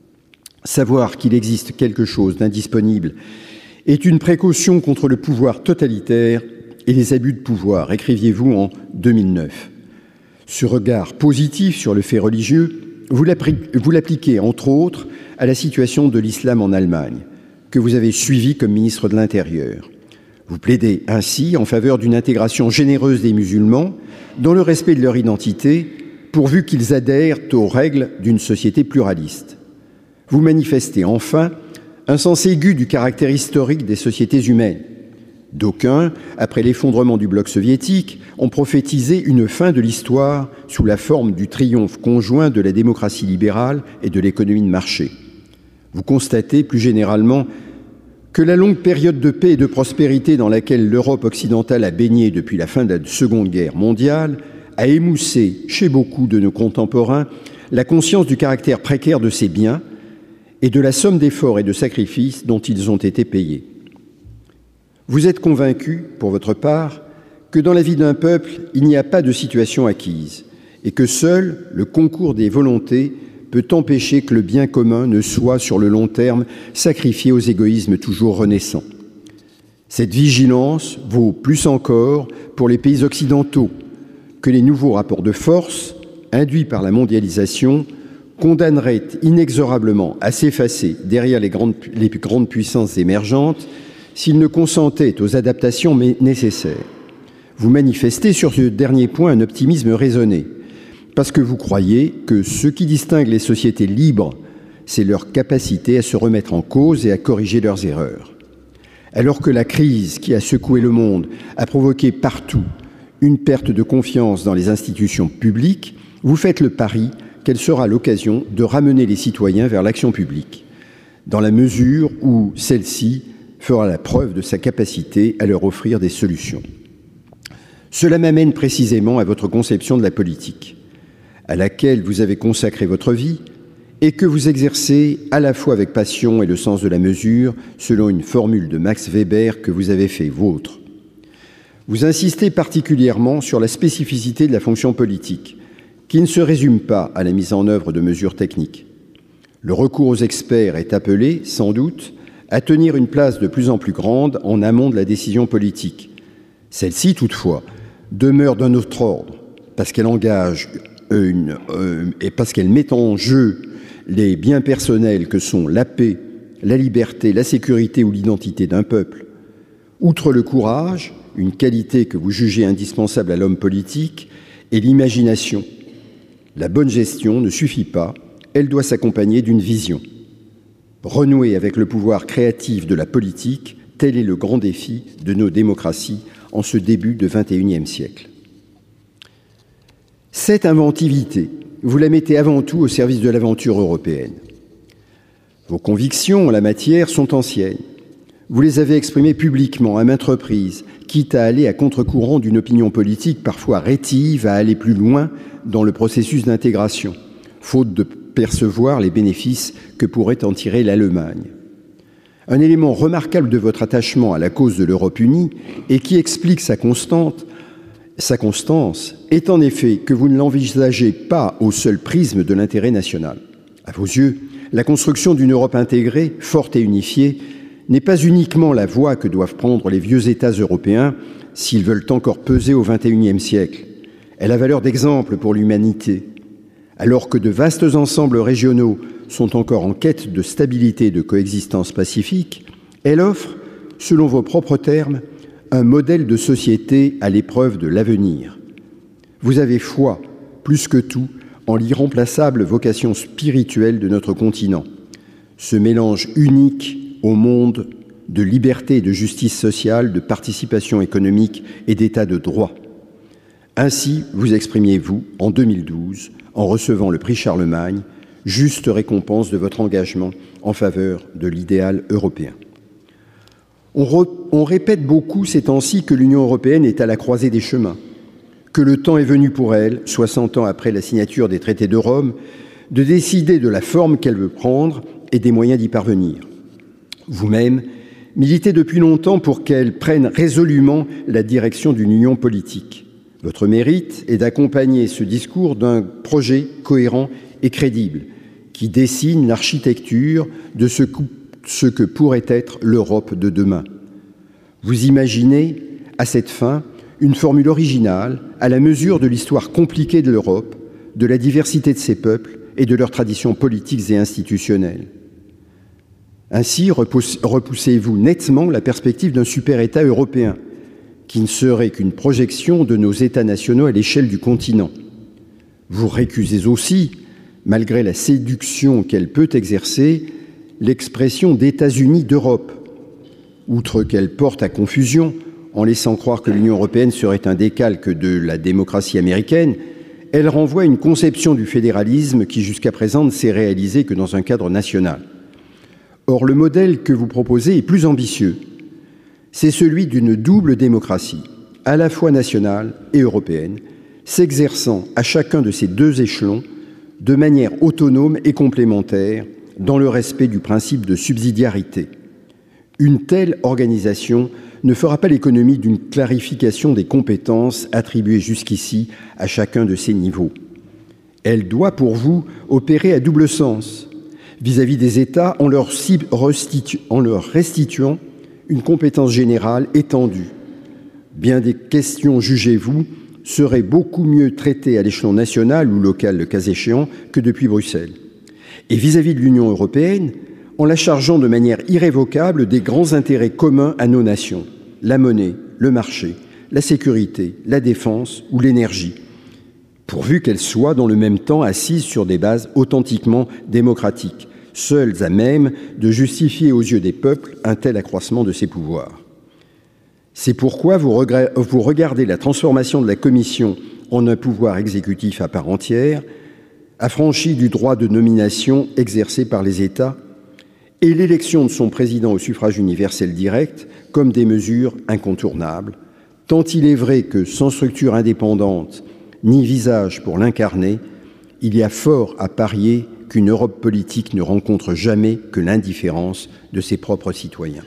B: Savoir qu'il existe quelque chose d'indisponible est une précaution contre le pouvoir totalitaire et les abus de pouvoir, écriviez-vous en 2009. Ce regard positif sur le fait religieux, vous l'appliquez entre autres à la situation de l'islam en Allemagne, que vous avez suivi comme ministre de l'Intérieur. Vous plaidez ainsi en faveur d'une intégration généreuse des musulmans dans le respect de leur identité, pourvu qu'ils adhèrent aux règles d'une société pluraliste. Vous manifestez enfin un sens aigu du caractère historique des sociétés humaines. D'aucuns, après l'effondrement du bloc soviétique, ont prophétisé une fin de l'histoire sous la forme du triomphe conjoint de la démocratie libérale et de l'économie de marché. Vous constatez plus généralement que la longue période de paix et de prospérité dans laquelle l'Europe occidentale a baigné depuis la fin de la Seconde Guerre mondiale a émoussé chez beaucoup de nos contemporains la conscience du caractère précaire de ces biens et de la somme d'efforts et de sacrifices dont ils ont été payés. Vous êtes convaincu, pour votre part, que dans la vie d'un peuple, il n'y a pas de situation acquise et que seul le concours des volontés peut empêcher que le bien commun ne soit, sur le long terme, sacrifié aux égoïsmes toujours renaissants. Cette vigilance vaut plus encore pour les pays occidentaux que les nouveaux rapports de force induits par la mondialisation condamnerait inexorablement à s'effacer derrière les grandes puissances émergentes s'il ne consentait aux adaptations nécessaires. Vous manifestez sur ce dernier point un optimisme raisonné, parce que vous croyez que ce qui distingue les sociétés libres, c'est leur capacité à se remettre en cause et à corriger leurs erreurs. Alors que la crise qui a secoué le monde a provoqué partout une perte de confiance dans les institutions publiques, vous faites le pari qu'elle sera l'occasion de ramener les citoyens vers l'action publique, dans la mesure où celle-ci fera la preuve de sa capacité à leur offrir des solutions. Cela m'amène précisément à votre conception de la politique, à laquelle vous avez consacré votre vie et que vous exercez à la fois avec passion et le sens de la mesure, selon une formule de Max Weber que vous avez fait vôtre. Vous insistez particulièrement sur la spécificité de la fonction politique, qui ne se résume pas à la mise en œuvre de mesures techniques. Le recours aux experts est appelé, sans doute, à tenir une place de plus en plus grande en amont de la décision politique. Celle-ci, toutefois, demeure d'un autre ordre, parce qu'elle parce qu'elle met en jeu les biens personnels que sont la paix, la liberté, la sécurité ou l'identité d'un peuple. Outre le courage, une qualité que vous jugez indispensable à l'homme politique, et l'imagination. La bonne gestion ne suffit pas, elle doit s'accompagner d'une vision. Renouer avec le pouvoir créatif de la politique, tel est le grand défi de nos démocraties en ce début de XXIe siècle. Cette inventivité, vous la mettez avant tout au service de l'aventure européenne. Vos convictions en la matière sont anciennes. Vous les avez exprimées publiquement à maintes reprises, quitte à aller à contre-courant d'une opinion politique parfois rétive à aller plus loin dans le processus d'intégration, faute de percevoir les bénéfices que pourrait en tirer l'Allemagne. Un élément remarquable de votre attachement à la cause de l'Europe unie et qui explique sa constance est en effet que vous ne l'envisagez pas au seul prisme de l'intérêt national. À vos yeux, la construction d'une Europe intégrée, forte et unifiée, n'est pas uniquement la voie que doivent prendre les vieux États européens s'ils veulent encore peser au XXIe siècle. Elle a valeur d'exemple pour l'humanité. Alors que de vastes ensembles régionaux sont encore en quête de stabilité et de coexistence pacifique, elle offre, selon vos propres termes, un modèle de société à l'épreuve de l'avenir. Vous avez foi, plus que tout, en l'irremplaçable vocation spirituelle de notre continent, ce mélange unique au monde de liberté et de justice sociale, de participation économique et d'état de droit. Ainsi vous exprimiez-vous en 2012, en recevant le prix Charlemagne, juste récompense de votre engagement en faveur de l'idéal européen. On répète beaucoup ces temps-ci que l'Union européenne est à la croisée des chemins, que le temps est venu pour elle, 60 ans après la signature des traités de Rome, de décider de la forme qu'elle veut prendre et des moyens d'y parvenir. Vous-même, militez depuis longtemps pour qu'elle prenne résolument la direction d'une union politique. Votre mérite est d'accompagner ce discours d'un projet cohérent et crédible qui dessine l'architecture de ce que pourrait être l'Europe de demain. Vous imaginez, à cette fin, une formule originale à la mesure de l'histoire compliquée de l'Europe, de la diversité de ses peuples et de leurs traditions politiques et institutionnelles. Ainsi, repoussez-vous nettement la perspective d'un super-État européen, qui ne serait qu'une projection de nos États nationaux à l'échelle du continent. Vous récusez aussi, malgré la séduction qu'elle peut exercer, l'expression d'États-Unis d'Europe, outre qu'elle porte à confusion en laissant croire que l'Union européenne serait un décalque de la démocratie américaine. Elle renvoie à une conception du fédéralisme qui jusqu'à présent ne s'est réalisée que dans un cadre national. Or, le modèle que vous proposez est plus ambitieux. C'est celui d'une double démocratie, à la fois nationale et européenne, s'exerçant à chacun de ces deux échelons de manière autonome et complémentaire dans le respect du principe de subsidiarité. Une telle organisation ne fera pas l'économie d'une clarification des compétences attribuées jusqu'ici à chacun de ces niveaux. Elle doit, pour vous, opérer à double sens, vis-à-vis des États en leur restituant une compétence générale étendue. Bien des questions, jugez-vous, seraient beaucoup mieux traitées à l'échelon national ou local, le cas échéant, que depuis Bruxelles. et vis-à-vis de l'Union européenne, en la chargeant de manière irrévocable des grands intérêts communs à nos nations, la monnaie, le marché, la sécurité, la défense ou l'énergie, pourvu qu'elles soient dans le même temps assises sur des bases authentiquement démocratiques, seules à même de justifier aux yeux des peuples un tel accroissement de ses pouvoirs. C'est pourquoi vous regardez la transformation de la Commission en un pouvoir exécutif à part entière, affranchi du droit de nomination exercé par les États, et l'élection de son président au suffrage universel direct comme des mesures incontournables, tant il est vrai que, sans structure indépendante ni visage pour l'incarner, il y a fort à parier qu'une Europe politique ne rencontre jamais que l'indifférence de ses propres citoyens.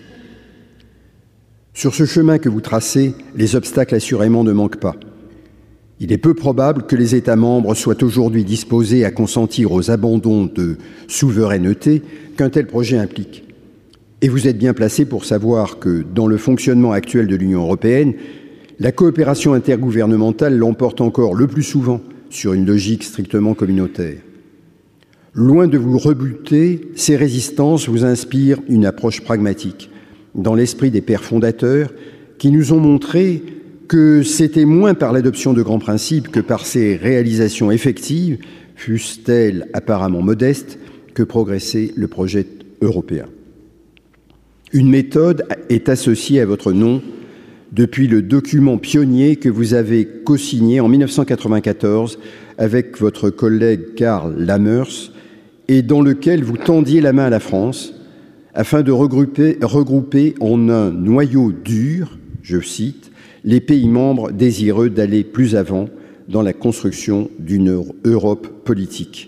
B: Sur ce chemin que vous tracez, les obstacles assurément ne manquent pas. Il est peu probable que les États membres soient aujourd'hui disposés à consentir aux abandons de souveraineté qu'un tel projet implique. Et vous êtes bien placé pour savoir que, dans le fonctionnement actuel de l'Union européenne, la coopération intergouvernementale l'emporte encore le plus souvent sur une logique strictement communautaire. Loin de vous rebuter, ces résistances vous inspirent une approche pragmatique, dans l'esprit des pères fondateurs, qui nous ont montré que c'était moins par l'adoption de grands principes que par ses réalisations effectives, fussent-elles apparemment modestes, que progressait le projet européen. Une méthode est associée à votre nom depuis le document pionnier que vous avez co-signé en 1994 avec votre collègue Karl Lammers et dans lequel vous tendiez la main à la France afin de regrouper en un noyau dur, je cite, les pays membres désireux d'aller plus avant dans la construction d'une Europe politique.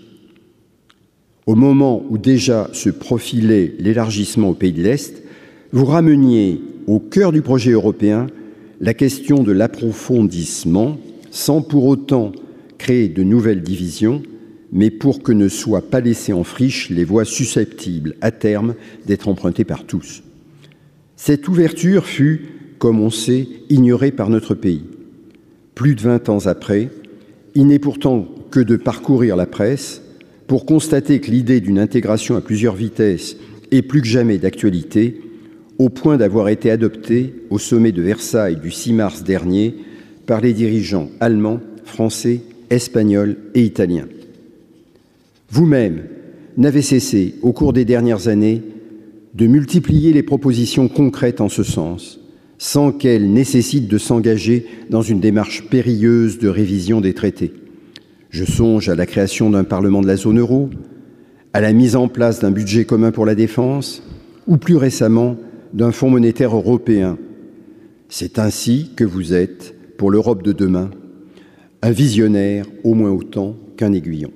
B: Au moment où déjà se profilait l'élargissement aux pays de l'Est, vous rameniez au cœur du projet européen la question de l'approfondissement, sans pour autant créer de nouvelles divisions, mais pour que ne soient pas laissées en friche les voies susceptibles, à terme, d'être empruntées par tous. Cette ouverture fut, comme on sait, ignorée par notre pays. Plus de 20 ans après, il n'est pourtant que de parcourir la presse pour constater que l'idée d'une intégration à plusieurs vitesses est plus que jamais d'actualité, au point d'avoir été adoptée au sommet de Versailles du 6 mars dernier par les dirigeants allemands, français, espagnols et italiens. Vous-même n'avez cessé, au cours des dernières années, de multiplier les propositions concrètes en ce sens, sans qu'elles nécessitent de s'engager dans une démarche périlleuse de révision des traités. Je songe à la création d'un Parlement de la zone euro, à la mise en place d'un budget commun pour la défense, ou plus récemment, d'un Fonds monétaire européen. C'est ainsi que vous êtes, pour l'Europe de demain, un visionnaire au moins autant qu'un aiguillon.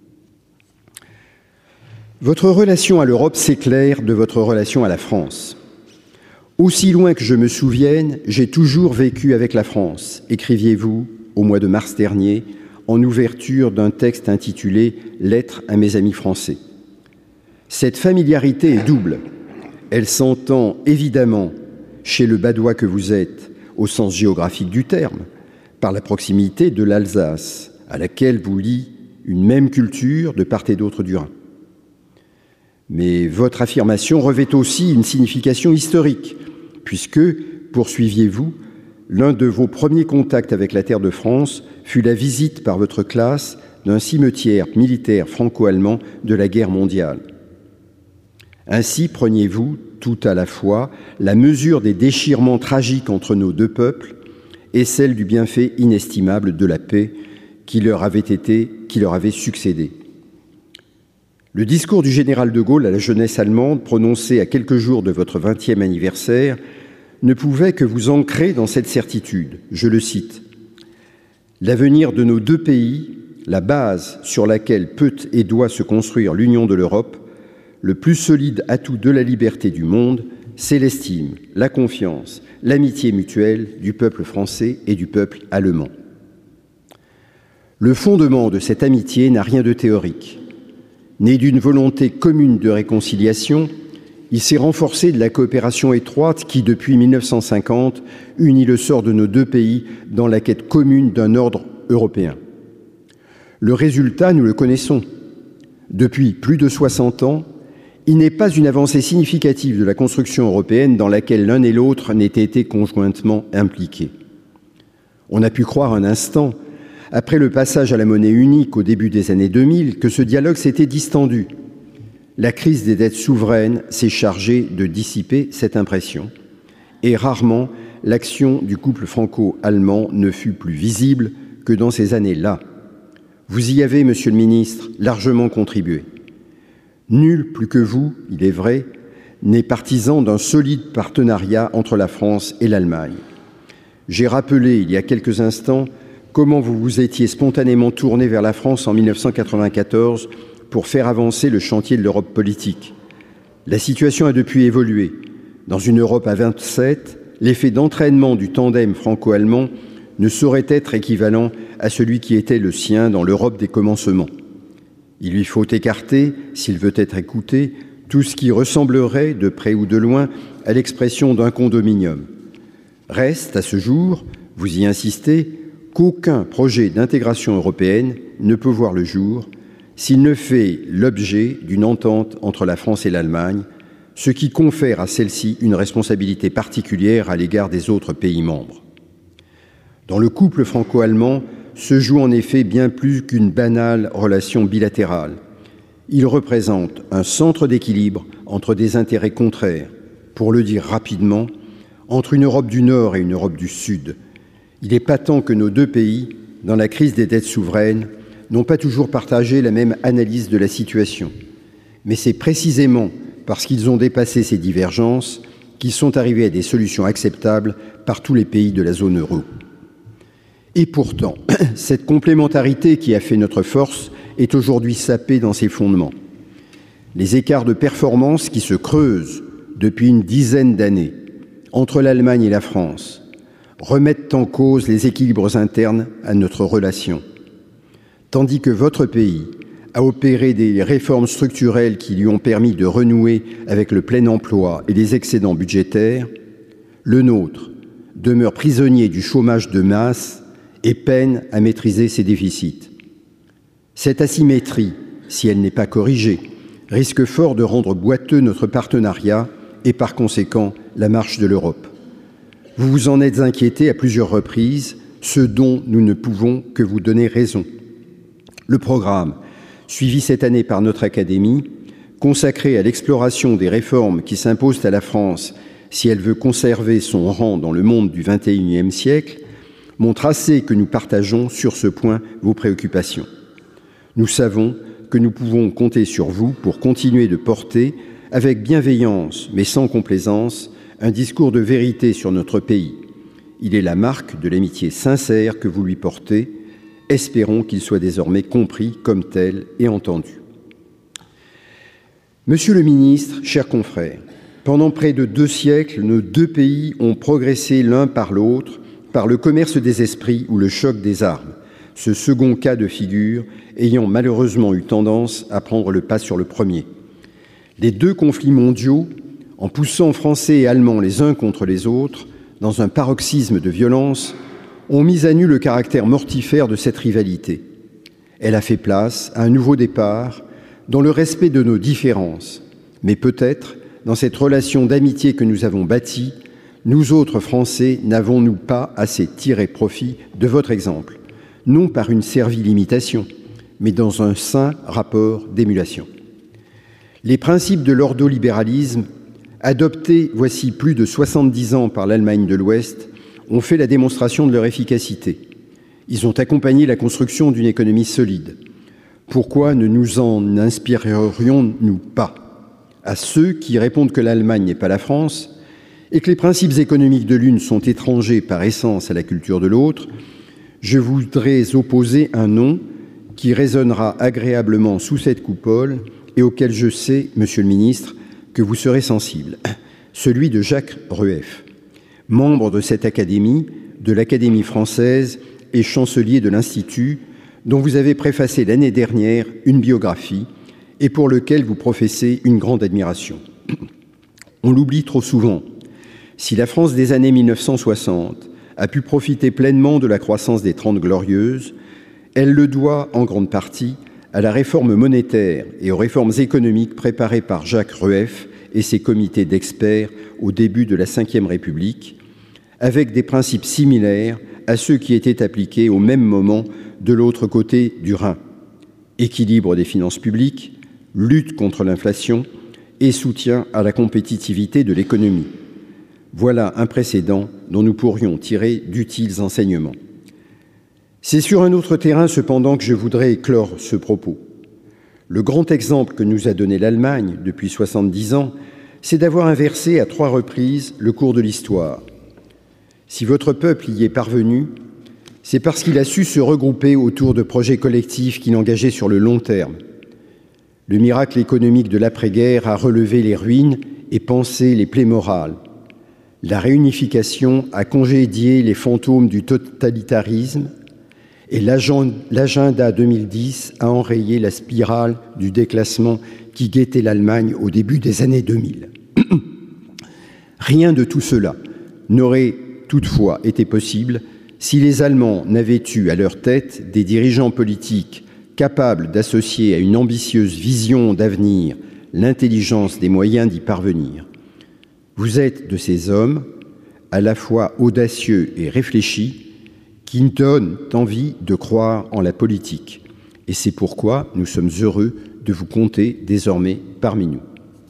B: Votre relation à l'Europe s'éclaire de votre relation à la France. Aussi loin que je me souvienne, j'ai toujours vécu avec la France, écriviez-vous au mois de mars dernier, en ouverture d'un texte intitulé « Lettres à mes amis français ». Cette familiarité est double. Elle s'entend évidemment chez le Badois que vous êtes, au sens géographique du terme, par la proximité de l'Alsace, à laquelle vous lie une même culture de part et d'autre du Rhin. Mais votre affirmation revêt aussi une signification historique, puisque, poursuiviez-vous, l'un de vos premiers contacts avec la terre de France fut la visite par votre classe d'un cimetière militaire franco-allemand de la guerre mondiale. Ainsi preniez-vous, tout à la fois, la mesure des déchirements tragiques entre nos deux peuples et celle du bienfait inestimable de la paix qui leur avait succédé. Le discours du général de Gaulle à la jeunesse allemande, prononcé à quelques jours de votre 20e anniversaire, ne pouvait que vous ancrer dans cette certitude. Je le cite. « L'avenir de nos deux pays, la base sur laquelle peut et doit se construire l'union de l'Europe, le plus solide atout de la liberté du monde, c'est l'estime, la confiance, l'amitié mutuelle du peuple français et du peuple allemand. » Le fondement de cette amitié n'a rien de théorique. Né d'une volonté commune de réconciliation, il s'est renforcé de la coopération étroite qui, depuis 1950, unit le sort de nos deux pays dans la quête commune d'un ordre européen. Le résultat, nous le connaissons. Depuis plus de 60 ans, il n'est pas une avancée significative de la construction européenne dans laquelle l'un et l'autre n'aient été conjointement impliqués. On a pu croire un instant, après le passage à la monnaie unique au début des années 2000, que ce dialogue s'était distendu. La crise des dettes souveraines s'est chargée de dissiper cette impression. Et rarement, l'action du couple franco-allemand ne fut plus visible que dans ces années-là. Vous y avez, Monsieur le Ministre, largement contribué. Nul plus que vous, il est vrai, n'est partisan d'un solide partenariat entre la France et l'Allemagne. J'ai rappelé il y a quelques instants comment vous vous étiez spontanément tourné vers la France en 1994 pour faire avancer le chantier de l'Europe politique. La situation a depuis évolué. Dans une Europe à 27, l'effet d'entraînement du tandem franco-allemand ne saurait être équivalent à celui qui était le sien dans l'Europe des commencements. Il lui faut écarter, s'il veut être écouté, tout ce qui ressemblerait, de près ou de loin, à l'expression d'un condominium. Reste, à ce jour, vous y insistez, qu'aucun projet d'intégration européenne ne peut voir le jour s'il ne fait l'objet d'une entente entre la France et l'Allemagne, ce qui confère à celle-ci une responsabilité particulière à l'égard des autres pays membres. Dans le couple franco-allemand se joue en effet bien plus qu'une banale relation bilatérale. Il représente un centre d'équilibre entre des intérêts contraires, pour le dire rapidement, entre une Europe du Nord et une Europe du Sud. Il est patent que nos deux pays, dans la crise des dettes souveraines, n'ont pas toujours partagé la même analyse de la situation. Mais c'est précisément parce qu'ils ont dépassé ces divergences qu'ils sont arrivés à des solutions acceptables par tous les pays de la zone euro. Et pourtant, cette complémentarité qui a fait notre force est aujourd'hui sapée dans ses fondements. Les écarts de performance qui se creusent depuis une dizaine d'années entre l'Allemagne et la France remettent en cause les équilibres internes à notre relation. Tandis que votre pays a opéré des réformes structurelles qui lui ont permis de renouer avec le plein emploi et les excédents budgétaires, le nôtre demeure prisonnier du chômage de masse et peine à maîtriser ses déficits. Cette asymétrie, si elle n'est pas corrigée, risque fort de rendre boiteux notre partenariat et par conséquent la marche de l'Europe. Vous vous en êtes inquiété à plusieurs reprises, ce dont nous ne pouvons que vous donner raison. Le programme, suivi cette année par notre Académie, consacré à l'exploration des réformes qui s'imposent à la France si elle veut conserver son rang dans le monde du XXIe siècle, montre assez que nous partageons sur ce point vos préoccupations. Nous savons que nous pouvons compter sur vous pour continuer de porter, avec bienveillance mais sans complaisance, un discours de vérité sur notre pays. Il est la marque de l'amitié sincère que vous lui portez. Espérons qu'il soit désormais compris comme tel et entendu. Monsieur le ministre, chers confrères, pendant près de 2 siècles, nos deux pays ont progressé l'un par l'autre par le commerce des esprits ou le choc des armes, ce second cas de figure ayant malheureusement eu tendance à prendre le pas sur le premier. Les deux conflits mondiaux, en poussant Français et Allemands les uns contre les autres, dans un paroxysme de violence, ont mis à nu le caractère mortifère de cette rivalité. Elle a fait place à un nouveau départ, dans le respect de nos différences, mais peut-être, dans cette relation d'amitié que nous avons bâtie, nous autres Français n'avons-nous pas assez tiré profit de votre exemple, non par une servile imitation, mais dans un sain rapport d'émulation. Les principes de l'ordolibéralisme, adoptés voici plus de 70 ans par l'Allemagne de l'Ouest, ont fait la démonstration de leur efficacité. Ils ont accompagné la construction d'une économie solide. Pourquoi ne nous en inspirerions-nous pas à ceux qui répondent que l'Allemagne n'est pas la France et que les principes économiques de l'une sont étrangers par essence à la culture de l'autre? Je voudrais opposer un nom qui résonnera agréablement sous cette coupole et auquel je sais, Monsieur le Ministre, que vous serez sensible, celui de Jacques Rueff, membre de cette académie, de l'Académie française et chancelier de l'Institut, dont vous avez préfacé l'année dernière une biographie et pour lequel vous professez une grande admiration. On l'oublie trop souvent. Si la France des années 1960 a pu profiter pleinement de la croissance des 30 Glorieuses, elle le doit en grande partie à la réforme monétaire et aux réformes économiques préparées par Jacques Rueff et ses comités d'experts au début de la Ve République, avec des principes similaires à ceux qui étaient appliqués au même moment de l'autre côté du Rhin. Équilibre des finances publiques, lutte contre l'inflation et soutien à la compétitivité de l'économie. Voilà un précédent dont nous pourrions tirer d'utiles enseignements. C'est sur un autre terrain, cependant, que je voudrais éclore ce propos. Le grand exemple que nous a donné l'Allemagne depuis 70 ans, c'est d'avoir inversé à 3 reprises le cours de l'histoire. Si votre peuple y est parvenu, c'est parce qu'il a su se regrouper autour de projets collectifs qui l'engageaient sur le long terme. Le miracle économique de l'après-guerre a relevé les ruines et pansé les plaies morales. La réunification a congédié les fantômes du totalitarisme et l'agenda 2010 a enrayé la spirale du déclassement qui guettait l'Allemagne au début des années 2000. Rien de tout cela n'aurait toutefois été possible si les Allemands n'avaient eu à leur tête des dirigeants politiques capables d'associer à une ambitieuse vision d'avenir l'intelligence des moyens d'y parvenir. Vous êtes de ces hommes, à la fois audacieux et réfléchis, qui donnent envie de croire en la politique. Et c'est pourquoi nous sommes heureux de vous compter désormais parmi nous.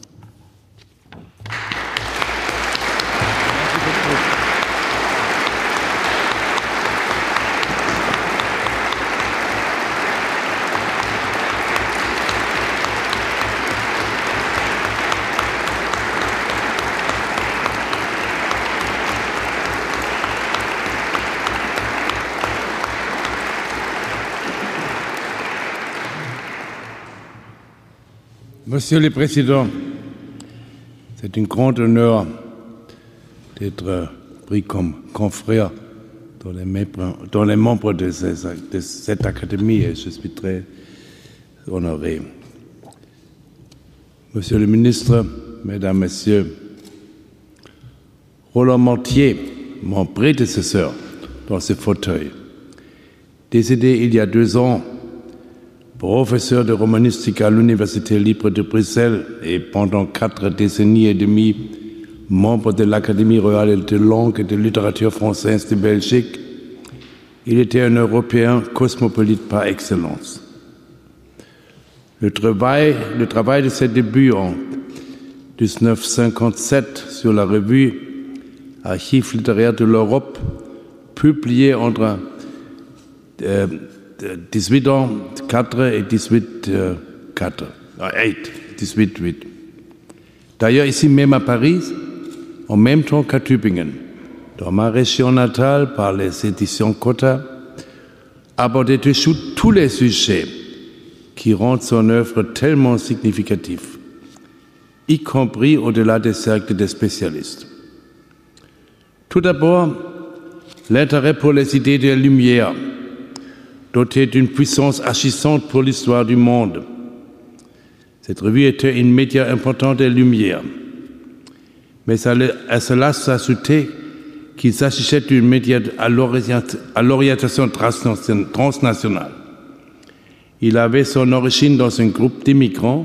C: Monsieur le Président, c'est un grand honneur d'être pris comme confrère dans les membres de cette académie et je suis très honoré. Monsieur le ministre, Mesdames, Messieurs, Roland Mortier, mon prédécesseur dans ce fauteuil, décédé il y a 2 ans, professeur de romanistique à l'Université libre de Bruxelles et pendant 4 décennies et demie, membre de l'Académie royale de langue et de littérature française de Belgique, il était un Européen cosmopolite par excellence. Le travail de ses débuts en 1957 sur la revue Archives littéraires de l'Europe, publié entre 1804 et 1808. D'ailleurs, ici même à Paris, en même temps qu'à Tübingen, dans ma région natale, par les éditions Cotta, abordait tous les sujets qui rendent son œuvre tellement significative, y compris au-delà des cercles des spécialistes. Tout d'abord, l'intérêt pour les idées de la lumière, doté d'une puissance agissante pour l'histoire du monde. Cette revue était une média important des Lumières. Mais à cela s'ajoutait qu'il s'agissait d'une média à l'orientation transnationale. Il avait son origine dans un groupe d'immigrants,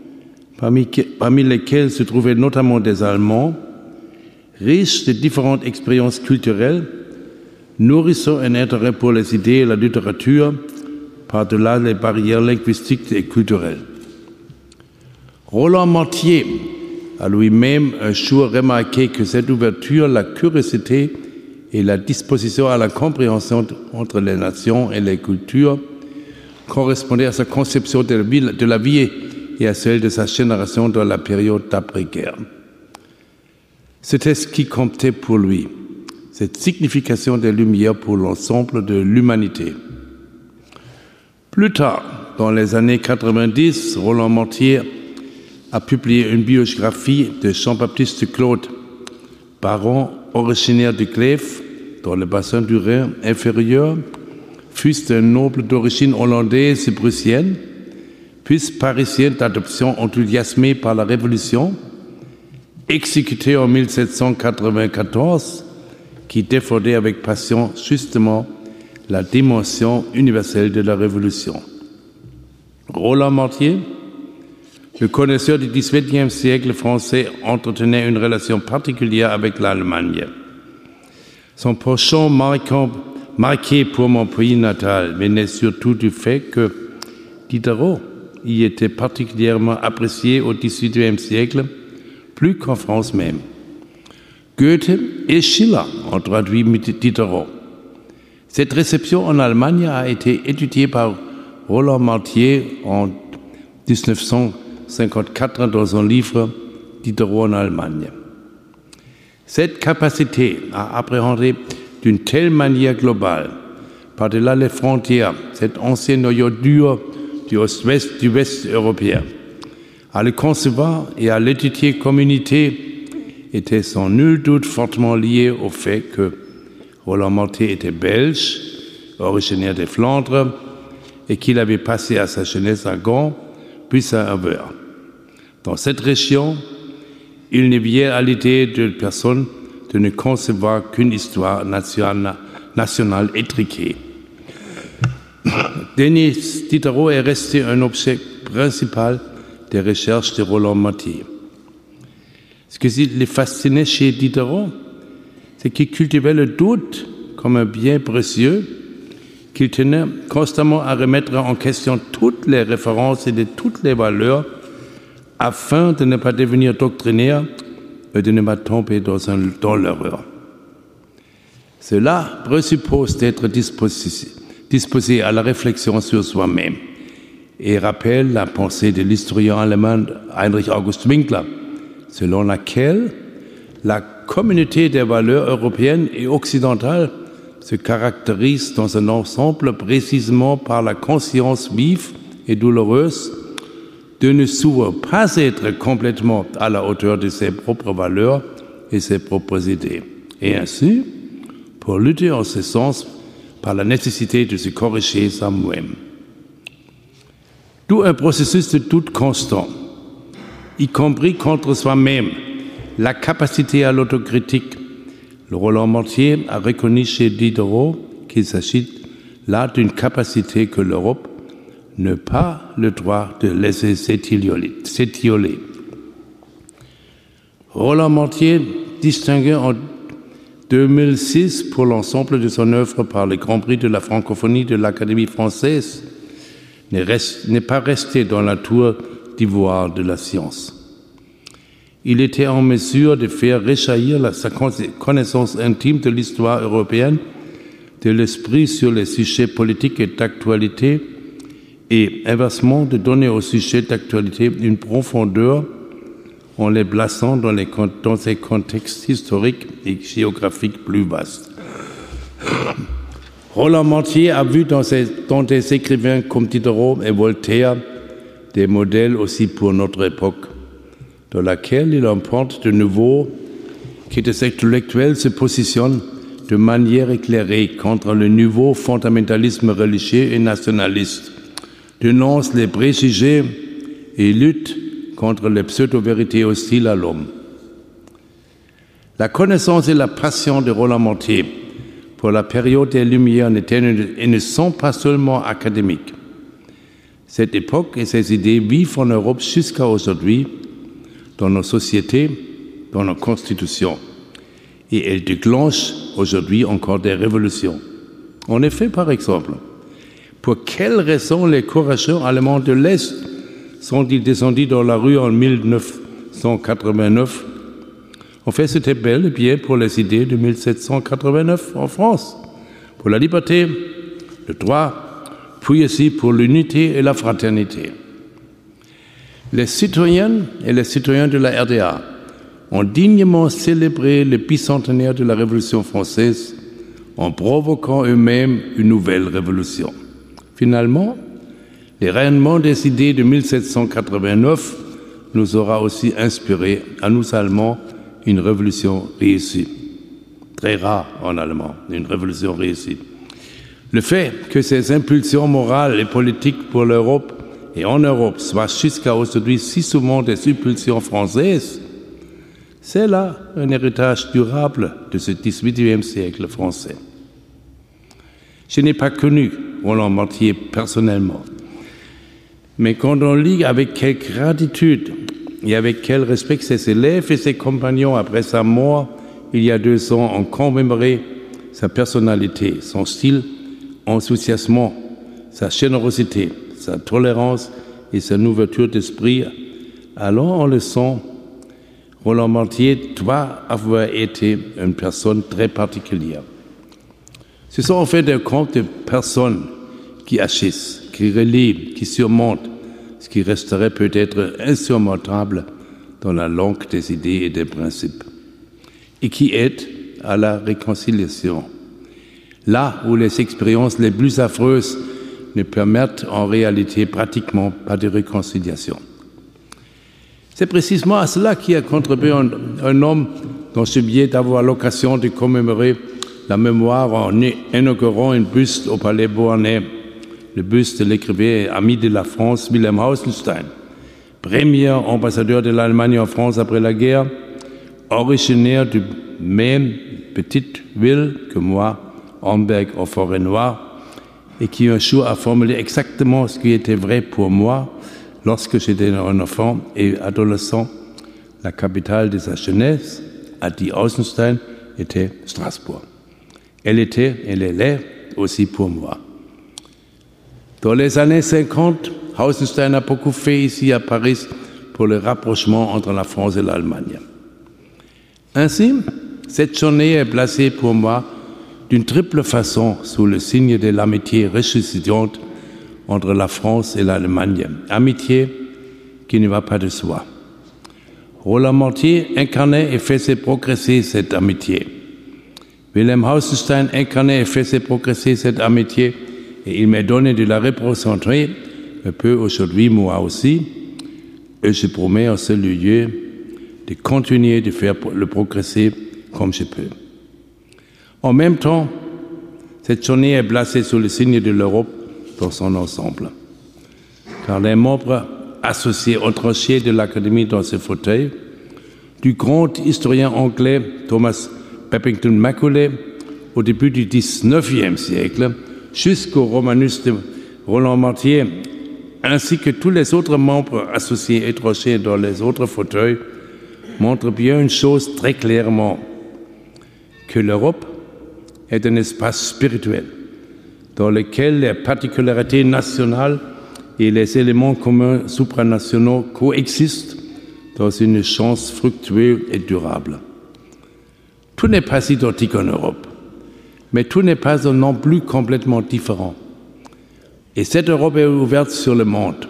C: parmi lesquels se trouvaient notamment des Allemands, riches de différentes expériences culturelles, nourrissant un intérêt pour les idées et la littérature par-delà les barrières linguistiques et culturelles. Roland Mortier a lui-même un jour remarqué que cette ouverture, la curiosité et la disposition à la compréhension entre les nations et les cultures correspondaient à sa conception de la vie et à celle de sa génération dans la période d'après-guerre. C'était ce qui comptait pour lui, cette signification des Lumières pour l'ensemble de l'humanité. Plus tard, dans les années 90, Roland Mortier a publié une biographie de Jean-Baptiste Claude, baron originaire de Clèves, dans le bassin du Rhin inférieur, fils d'un noble d'origine hollandaise et prussienne, puis parisien d'adoption enthousiasmé par la Révolution, exécuté en 1794, qui défendait avec passion justement la dimension universelle de la Révolution. Roland Mortier, le connaisseur du XVIIIe siècle français, entretenait une relation particulière avec l'Allemagne. Son penchant marqué pour mon pays natal venait surtout du fait que Diderot y était particulièrement apprécié au XVIIIe siècle, plus qu'en France même. Goethe et Schiller ont traduit Diderot. Cette réception en Allemagne a été étudiée par Roland Mortier en 1954 dans un livre Diderot en Allemagne. Cette capacité à appréhender d'une telle manière globale, par-delà les frontières, cet ancien noyau dur du West européen, à le concevoir et à l'étudier comme unité, était sans nul doute fortement lié au fait que Roland Mortier était belge, originaire des Flandres, et qu'il avait passé à sa jeunesse à Gand, puis à Anvers. Dans cette région, il ne vient à l'idée de personne de ne concevoir qu'une histoire nationale étriquée. Denis Diderot est resté un objet principal des recherches de Roland Mortier. Ce qui les fascinait chez Diderot, c'est qu'il cultivait le doute comme un bien précieux, qu'il tenait constamment à remettre en question toutes les références et de toutes les valeurs afin de ne pas devenir doctrinaire et de ne pas tomber dans l'erreur. Cela présuppose d'être disposé à la réflexion sur soi-même et rappelle la pensée de l'historien allemand Heinrich August Winkler, selon laquelle la communauté des valeurs européennes et occidentales se caractérise dans un ensemble précisément par la conscience vive et douloureuse de ne souvent pas être complètement à la hauteur de ses propres valeurs et ses propres idées. Et ainsi, pour lutter en ce sens, par la nécessité de se corriger soi-même. D'où un processus de doute constant, y compris contre soi-même, la capacité à l'autocritique. Le Roland Mortier a reconnu chez Diderot qu'il s'agit là d'une capacité que l'Europe n'a pas le droit de laisser s'étioler. Roland Mortier distingué en 2006 pour l'ensemble de son œuvre par le Grand Prix de la francophonie de l'Académie française n'est pas resté dans la tour d'ivoire de la science. Il était en mesure de faire rejaillir sa connaissance intime de l'histoire européenne, de l'esprit sur les sujets politiques et d'actualité, et inversement de donner aux sujets d'actualité une profondeur en les plaçant dans ces contextes historiques et géographiques plus vastes. Roland Mortier a vu dans des écrivains comme Diderot et Voltaire des modèles aussi pour notre époque, dans laquelle il emporte de nouveau que des intellectuels se positionnent de manière éclairée contre le nouveau fondamentalisme religieux et nationaliste, dénoncent les préjugés et luttent contre les pseudo-vérités hostiles à l'homme. La connaissance et la passion de Roland Mortier pour la période des Lumières ne sont pas seulement académiques. Cette époque et ses idées vivent en Europe jusqu'à aujourd'hui, dans nos sociétés, dans nos constitutions. Et elles déclenchent aujourd'hui encore des révolutions. En effet, par exemple, pour quelles raisons les courageux allemands de l'Est sont-ils descendus dans la rue en 1989 ? En fait, c'était bel et bien pour les idées de 1789 en France, pour la liberté, le droit, puis aussi pour l'unité et la fraternité. Les citoyennes et les citoyens de la RDA ont dignement célébré le bicentenaire de la Révolution française en provoquant eux-mêmes une nouvelle révolution. Finalement, les rayonnements des idées de 1789 nous aura aussi inspiré, à nous Allemands, une révolution réussie. Très rare en allemand, une révolution réussie. Le fait que ces impulsions morales et politiques pour l'Europe et en Europe soient jusqu'à aujourd'hui si souvent des impulsions françaises, c'est là un héritage durable de ce XVIIIe siècle français. Je n'ai pas connu Roland Mortier personnellement, Mais quand on lit avec quelle gratitude et avec quel respect ses élèves et ses compagnons, après sa mort, il y a 2 ans, ont commémoré sa personnalité, son style enthousiasmant, sa générosité, sa tolérance et son ouverture d'esprit, alors on le sent, Roland Mortier doit avoir été une personne très particulière. Ce sont en fait des contes de personnes qui agissent, qui relient, qui surmontent ce qui resterait peut-être insurmontable dans la langue des idées et des principes, et qui aident à la réconciliation, là où les expériences les plus affreuses ne permettent en réalité pratiquement pas de réconciliation. C'est précisément à cela qui a contribué un homme dans ce biais d'avoir l'occasion de commémorer la mémoire en inaugurant une buste au Palais Beauharnais, le buste de l'écrivain ami de la France, Wilhelm Hausenstein, premier ambassadeur de l'Allemagne en France après la guerre, originaire du même petite ville que moi, Amberg en Forêt-Noire, et qui un jour a formulé exactement ce qui était vrai pour moi lorsque j'étais un enfant et adolescent. La capitale de sa jeunesse, a dit Hausenstein, était Strasbourg. Elle est aussi pour moi. Dans les années 50, Hausenstein a beaucoup fait ici à Paris pour le rapprochement entre la France et l'Allemagne. Ainsi, cette journée est placée pour moi d'une triple façon sous le signe de l'amitié ressuscitante entre la France et l'Allemagne. Amitié qui ne va pas de soi. Roland Mortier incarnait et faisait progresser cette amitié. Wilhelm Hausenstein incarnait et faisait progresser cette amitié, et il m'a donné de la représenter un peu aujourd'hui, moi aussi, et je promets en ce lieu de continuer de faire le progresser comme je peux. En même temps, cette journée est placée sous le signe de l'Europe dans son ensemble, car les membres associés au tranché de l'Académie dans ce fauteuil, du grand historien anglais Thomas Pepington Macaulay au début du XIXe siècle, jusqu'au romaniste Roland Mortier, ainsi que tous les autres membres associés et tranchés dans les autres fauteuils, montrent bien une chose très clairement, que l'Europe est un espace spirituel dans lequel les particularités nationales et les éléments communs supranationaux coexistent dans une chance fructueuse et durable. Tout n'est pas identique en Europe, mais tout n'est pas non plus complètement différent. Et cette Europe est ouverte sur le monde.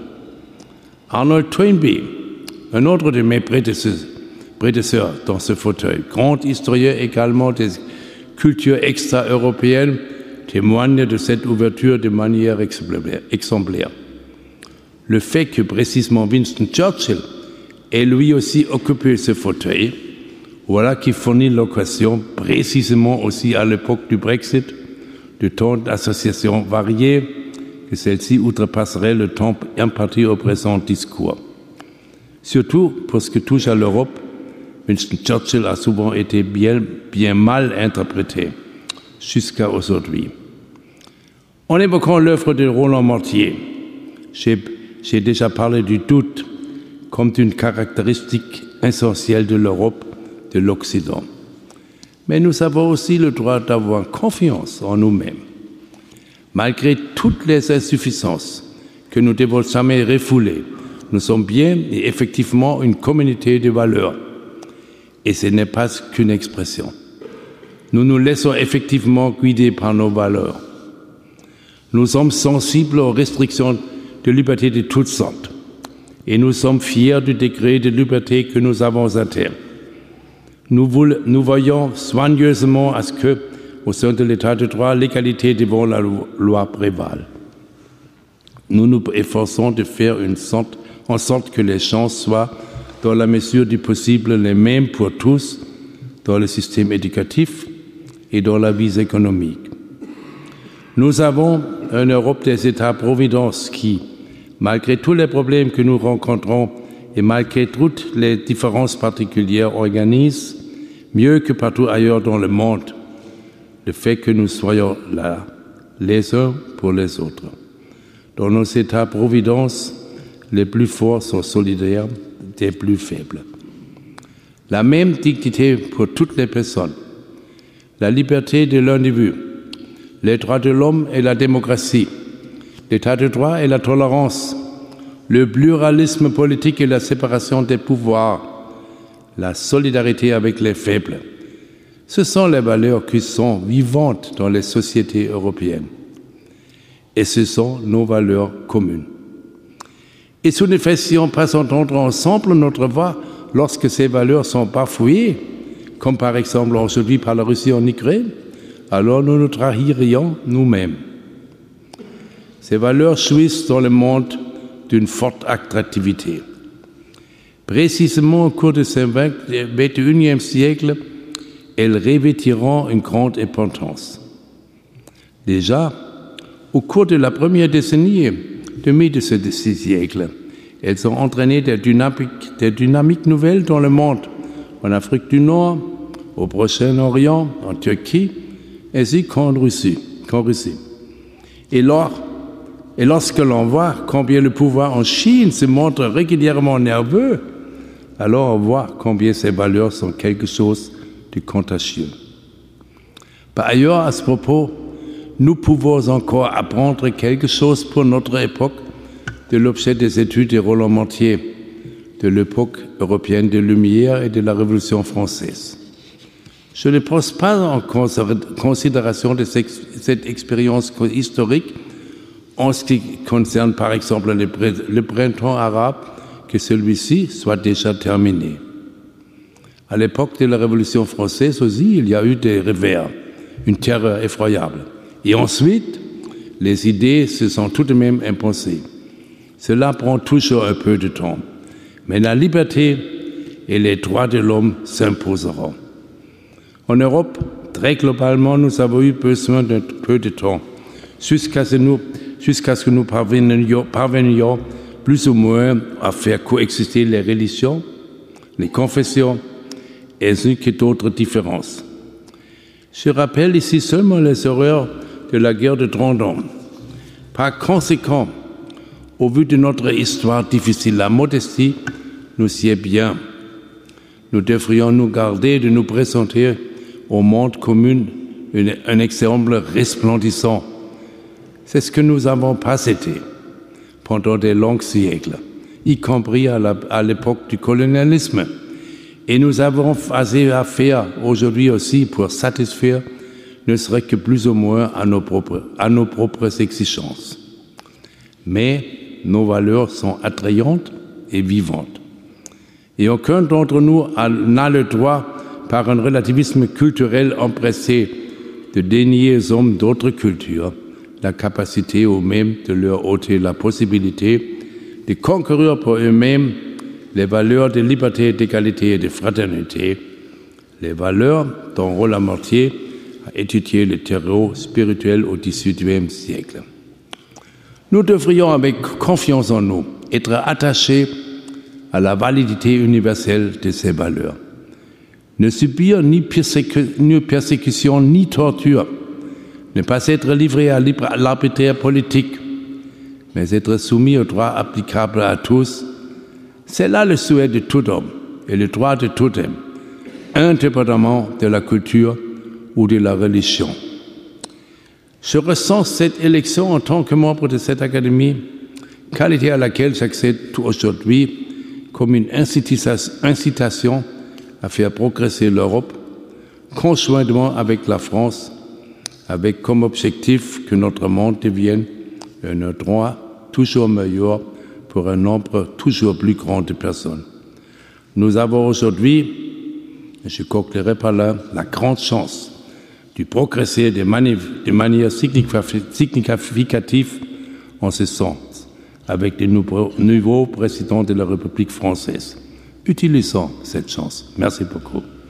C: Arnold Toynbee, un autre de mes prédécesseurs dans ce fauteuil, grand historien également des cultures extra-européennes, témoigne de cette ouverture de manière exemplaire. Le fait que précisément Winston Churchill ait lui aussi occupé ce fauteuil, voilà qui fournit l'occasion, précisément aussi à l'époque du Brexit, de temps d'associations variées, que celle-ci outrepasserait le temps imparti au présent discours. Surtout pour ce qui touche à l'Europe, Winston Churchill a souvent été bien mal interprété, jusqu'à aujourd'hui. En évoquant l'œuvre de Roland Mortier, j'ai déjà parlé du doute comme d'une caractéristique essentielle de l'Europe, de l'Occident. Mais nous avons aussi le droit d'avoir confiance en nous-mêmes. Malgré toutes les insuffisances que nous devons jamais refouler, nous sommes bien et effectivement une communauté de valeurs. Et ce n'est pas qu'une expression. Nous nous laissons effectivement guider par nos valeurs. Nous sommes sensibles aux restrictions de liberté de toutes sortes. Et nous sommes fiers du degré de liberté que nous avons atteint. Nous voyons soigneusement à ce que, au sein de l'État de droit, l'égalité devant la loi prévale. Nous nous efforçons de faire en sorte que les chances soient, dans la mesure du possible, les mêmes pour tous, dans le système éducatif et dans la vie économique. Nous avons une Europe des États-providence qui, malgré tous les problèmes que nous rencontrons et malgré toutes les différences particulières, organise, mieux que partout ailleurs dans le monde, le fait que nous soyons là, les uns pour les autres. Dans nos États-providence, les plus forts sont solidaires des plus faibles. La même dignité pour toutes les personnes, la liberté de l'individu, les droits de l'homme et la démocratie, l'état de droit et la tolérance, le pluralisme politique et la séparation des pouvoirs, la solidarité avec les faibles. Ce sont les valeurs qui sont vivantes dans les sociétés européennes. Et ce sont nos valeurs communes. Et si nous ne fassions pas entendre ensemble notre voix lorsque ces valeurs sont bafouées, comme par exemple aujourd'hui par la Russie en Ukraine, alors nous nous trahirions nous-mêmes. Ces valeurs jouissent dans le monde d'une forte attractivité. Précisément au cours de ce XXIe siècle, elles revêtiront une grande importance. Déjà, au cours de la première décennie de ce siècle, elles ont entraîné des dynamiques nouvelles dans le monde, en Afrique du Nord, au Proche-Orient, en Turquie, ainsi qu'en Russie. Et lorsque l'on voit combien le pouvoir en Chine se montre régulièrement nerveux, alors on voit combien ces valeurs sont quelque chose de contagieux. Par ailleurs, à ce propos, nous pouvons encore apprendre quelque chose pour notre époque de l'objet des études de Roland Mortier, de l'époque européenne des Lumières et de la Révolution française. Je ne pose pas en considération de cette expérience historique en ce qui concerne par exemple le printemps arabe, que celui-ci soit déjà terminé. À l'époque de la Révolution française aussi, il y a eu des revers, une terreur effroyable. Et ensuite, les idées se sont tout de même imposées. Cela prend toujours un peu de temps. Mais la liberté et les droits de l'homme s'imposeront. En Europe, très globalement, nous avons eu besoin d'un peu de temps jusqu'à ce que nous parvenions plus ou moins à faire coexister les religions, les confessions, ainsi que d'autres différences. Je rappelle ici seulement les horreurs de la guerre de 30 ans. Par conséquent, au vu de notre histoire difficile, la modestie nous sied bien. Nous devrions nous garder de nous présenter au monde commun un exemple resplendissant. C'est ce que nous n'avons pas été pendant des longs siècles, y compris à l'époque du colonialisme. Et nous avons assez à faire aujourd'hui aussi pour satisfaire ne serait que plus ou moins à nos propres exigences. Mais nos valeurs sont attrayantes et vivantes. Et aucun d'entre nous n'a le droit, par un relativisme culturel empressé, de dénier aux hommes d'autres cultures la capacité ou même de leur ôter la possibilité de conquérir pour eux-mêmes les valeurs de liberté, d'égalité et de fraternité, les valeurs dont Roland Mortier a étudié le terreau spirituel au XVIIIe siècle. Nous devrions, avec confiance en nous, être attachés à la validité universelle de ces valeurs. Ne subir ni persécution ni torture, ne pas être livré à l'arbitraire politique, mais être soumis aux droits applicables à tous, c'est là le souhait de tout homme et le droit de tout homme, indépendamment de la culture ou de la religion. Je ressens cette élection en tant que membre de cette académie, qualité à laquelle j'accède aujourd'hui comme une incitation à faire progresser l'Europe, conjointement avec la France, avec comme objectif que notre monde devienne un endroit toujours meilleur pour un nombre toujours plus grand de personnes. Nous avons aujourd'hui, je conclurai par là, la grande chance de progresser de manière significative en ce sens, avec les nouveaux présidents de la République française. Utilisons cette chance. Merci beaucoup.